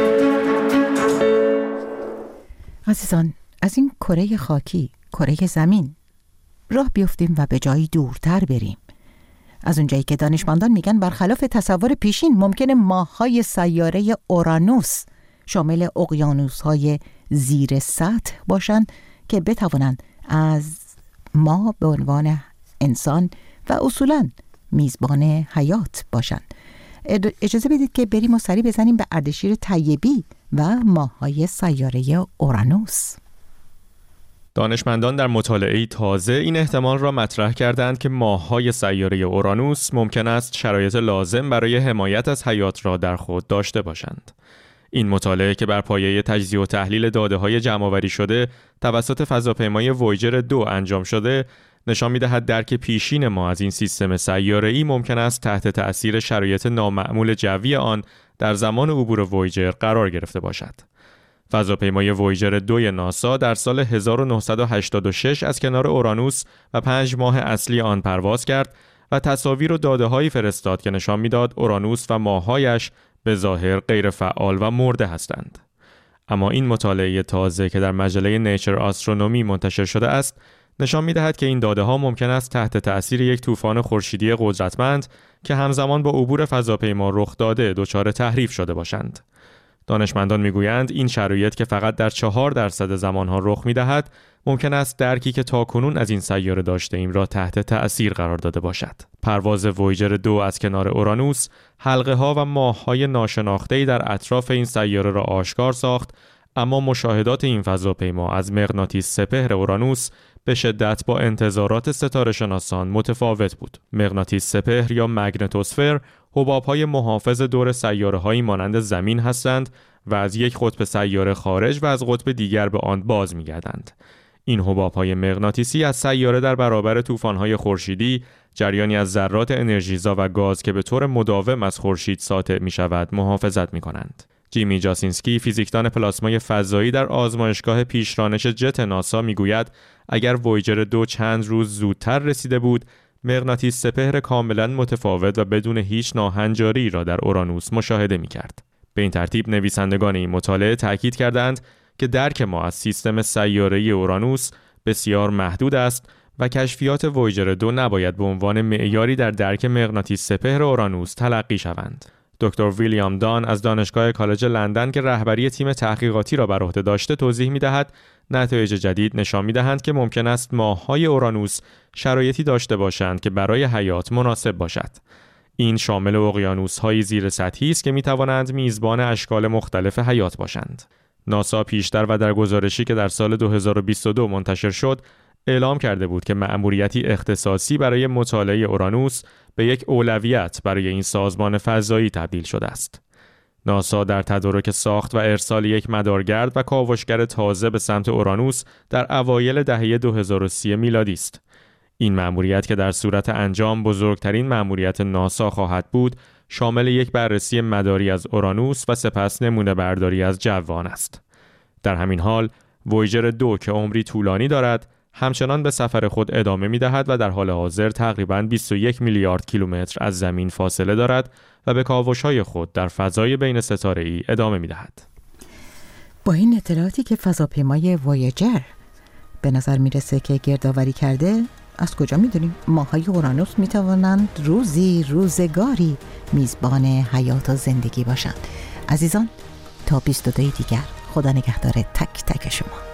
عزیزان، از این کره خاکی، کره زمین راه بیفتیم و به جایی دورتر بریم. از اونجایی که دانشمندان میگن برخلاف تصور پیشین ممکنه ماه‌های سیاره اورانوس شامل اقیانوس‌های زیر سطح باشن که بتوانند از ما به عنوان انسان و اصولاً میزبان حیات باشند. اجازه بدید که بریم و سری بزنیم به اردشیر طیبی و ماه‌های سیاره اورانوس. دانشمندان در مطالعه‌ای تازه این احتمال را مطرح کردند که ماه‌های سیاره اورانوس ممکن است شرایط لازم برای حمایت از حیات را در خود داشته باشند. این مطالعه که بر پایه تجزیه و تحلیل داده‌های جمع‌آوری شده توسط فضاپیمای وویجر 2 انجام شده، نشان می‌دهد درک پیشین ما از این سیستم سیاره‌ای ممکن است تحت تأثیر شرایط نامعمول جوی آن در زمان عبور وویجر قرار گرفته باشد. فضاپیمای وویجر 2 ناسا در سال 1986 از کنار اورانوس و 5 ماه اصلی آن پرواز کرد و تصاویر و داده‌هایی فرستاد که نشان می‌داد اورانوس و ماه‌هایش به ظاهر غیر فعال و مرده هستند. اما این مطالعه تازه که در مجله نیچر آسترونومی منتشر شده است، نشان می‌دهد که این داده‌ها ممکن است تحت تأثیر یک طوفان خورشیدی قدرتمند که همزمان با عبور فضاپیما رخ داده دچار تحریف شده باشند. دانشمندان میگویند این شرایط که فقط در 4% زمانها رخ میدهد، ممکن است درکی که تاکنون از این سیاره داشته ایم را تحت تأثیر قرار داده باشد. پرواز وویجر 2 از کنار اورانوس، حلقه ها و ماه‌های ناشناخته‌ای در اطراف این سیاره را آشکار ساخت، اما مشاهدات این فضاپیما از مغناطیس سپهر اورانوس به شدت با انتظارات ستاره‌شناسان متفاوت بود. مغناطیس سپهر یا مگنتوسفر حباب‌های محافظ دور سیاره‌هایی مانند زمین هستند و از یک قطب سیاره خارج و از قطب دیگر به آن باز می‌گردند. این حباب‌های مغناطیسی از سیاره در برابر طوفان‌های خورشیدی، جریانی از ذرات انرژیزا و گاز که به طور مداوم از خورشید ساطع می‌شود، محافظت می‌کنند. جیمی جاسینسکی، فیزیکدان پلاسمای فضایی در آزمایشگاه پیشرانش جت ناسا میگوید اگر وویجر 2 چند روز زودتر رسیده بود، مغناطیس سپهر کاملا متفاوت و بدون هیچ ناهنجاری را در اورانوس مشاهده می‌کرد. به این ترتیب نویسندگان این مطالعه تاکید کردند که درک ما از سیستم سیاره‌ای اورانوس بسیار محدود است و کشفیات وویجر 2 نباید به عنوان معیاری در درک مغناطیس سپهر اورانوس تلقی شوند. دکتر ویلیام دان از دانشگاه کالج لندن که رهبری تیم تحقیقاتی را بر عهده داشته توضیح می‌دهد نتایج جدید نشان می‌دهند که ممکن است ماه‌های اورانوس شرایطی داشته باشند که برای حیات مناسب باشد. این شامل اقیانوس‌های زیر سطحی است که می‌توانند میزبان اشکال مختلف حیات باشند. ناسا پیشتر و در گزارشی که در سال 2022 منتشر شد، اعلام کرده بود که مأموریتی اختصاصی برای مطالعه اورانوس به یک اولویت برای این سازمان فضایی تبدیل شده است. ناسا در تدارک ساخت و ارسال یک مدارگرد و کاوشگر تازه به سمت اورانوس در اوایل دهه 2030 میلادی است. این مأموریت که در صورت انجام بزرگترین مأموریت ناسا خواهد بود، شامل یک بررسی مداری از اورانوس و سپس نمونه برداری از جو آن است. در همین حال، وویجر 2 که عمری طولانی دارد، همچنان به سفر خود ادامه می‌دهد و در حال حاضر تقریباً 21 میلیارد کیلومتر از زمین فاصله دارد و به کاوش‌های خود در فضای بین ستاره‌ای ادامه می‌دهد. با این اطلاعاتی که فضاپیمای وویجر به نظر میرسه که گردآوری کرده، از کجا میدونیم ماه‌های اورانوس میتوانند روزگاری میزبان حیات و زندگی باشند؟ عزیزان، تا 22 دیگر، خدا نگهدار تک تک شما.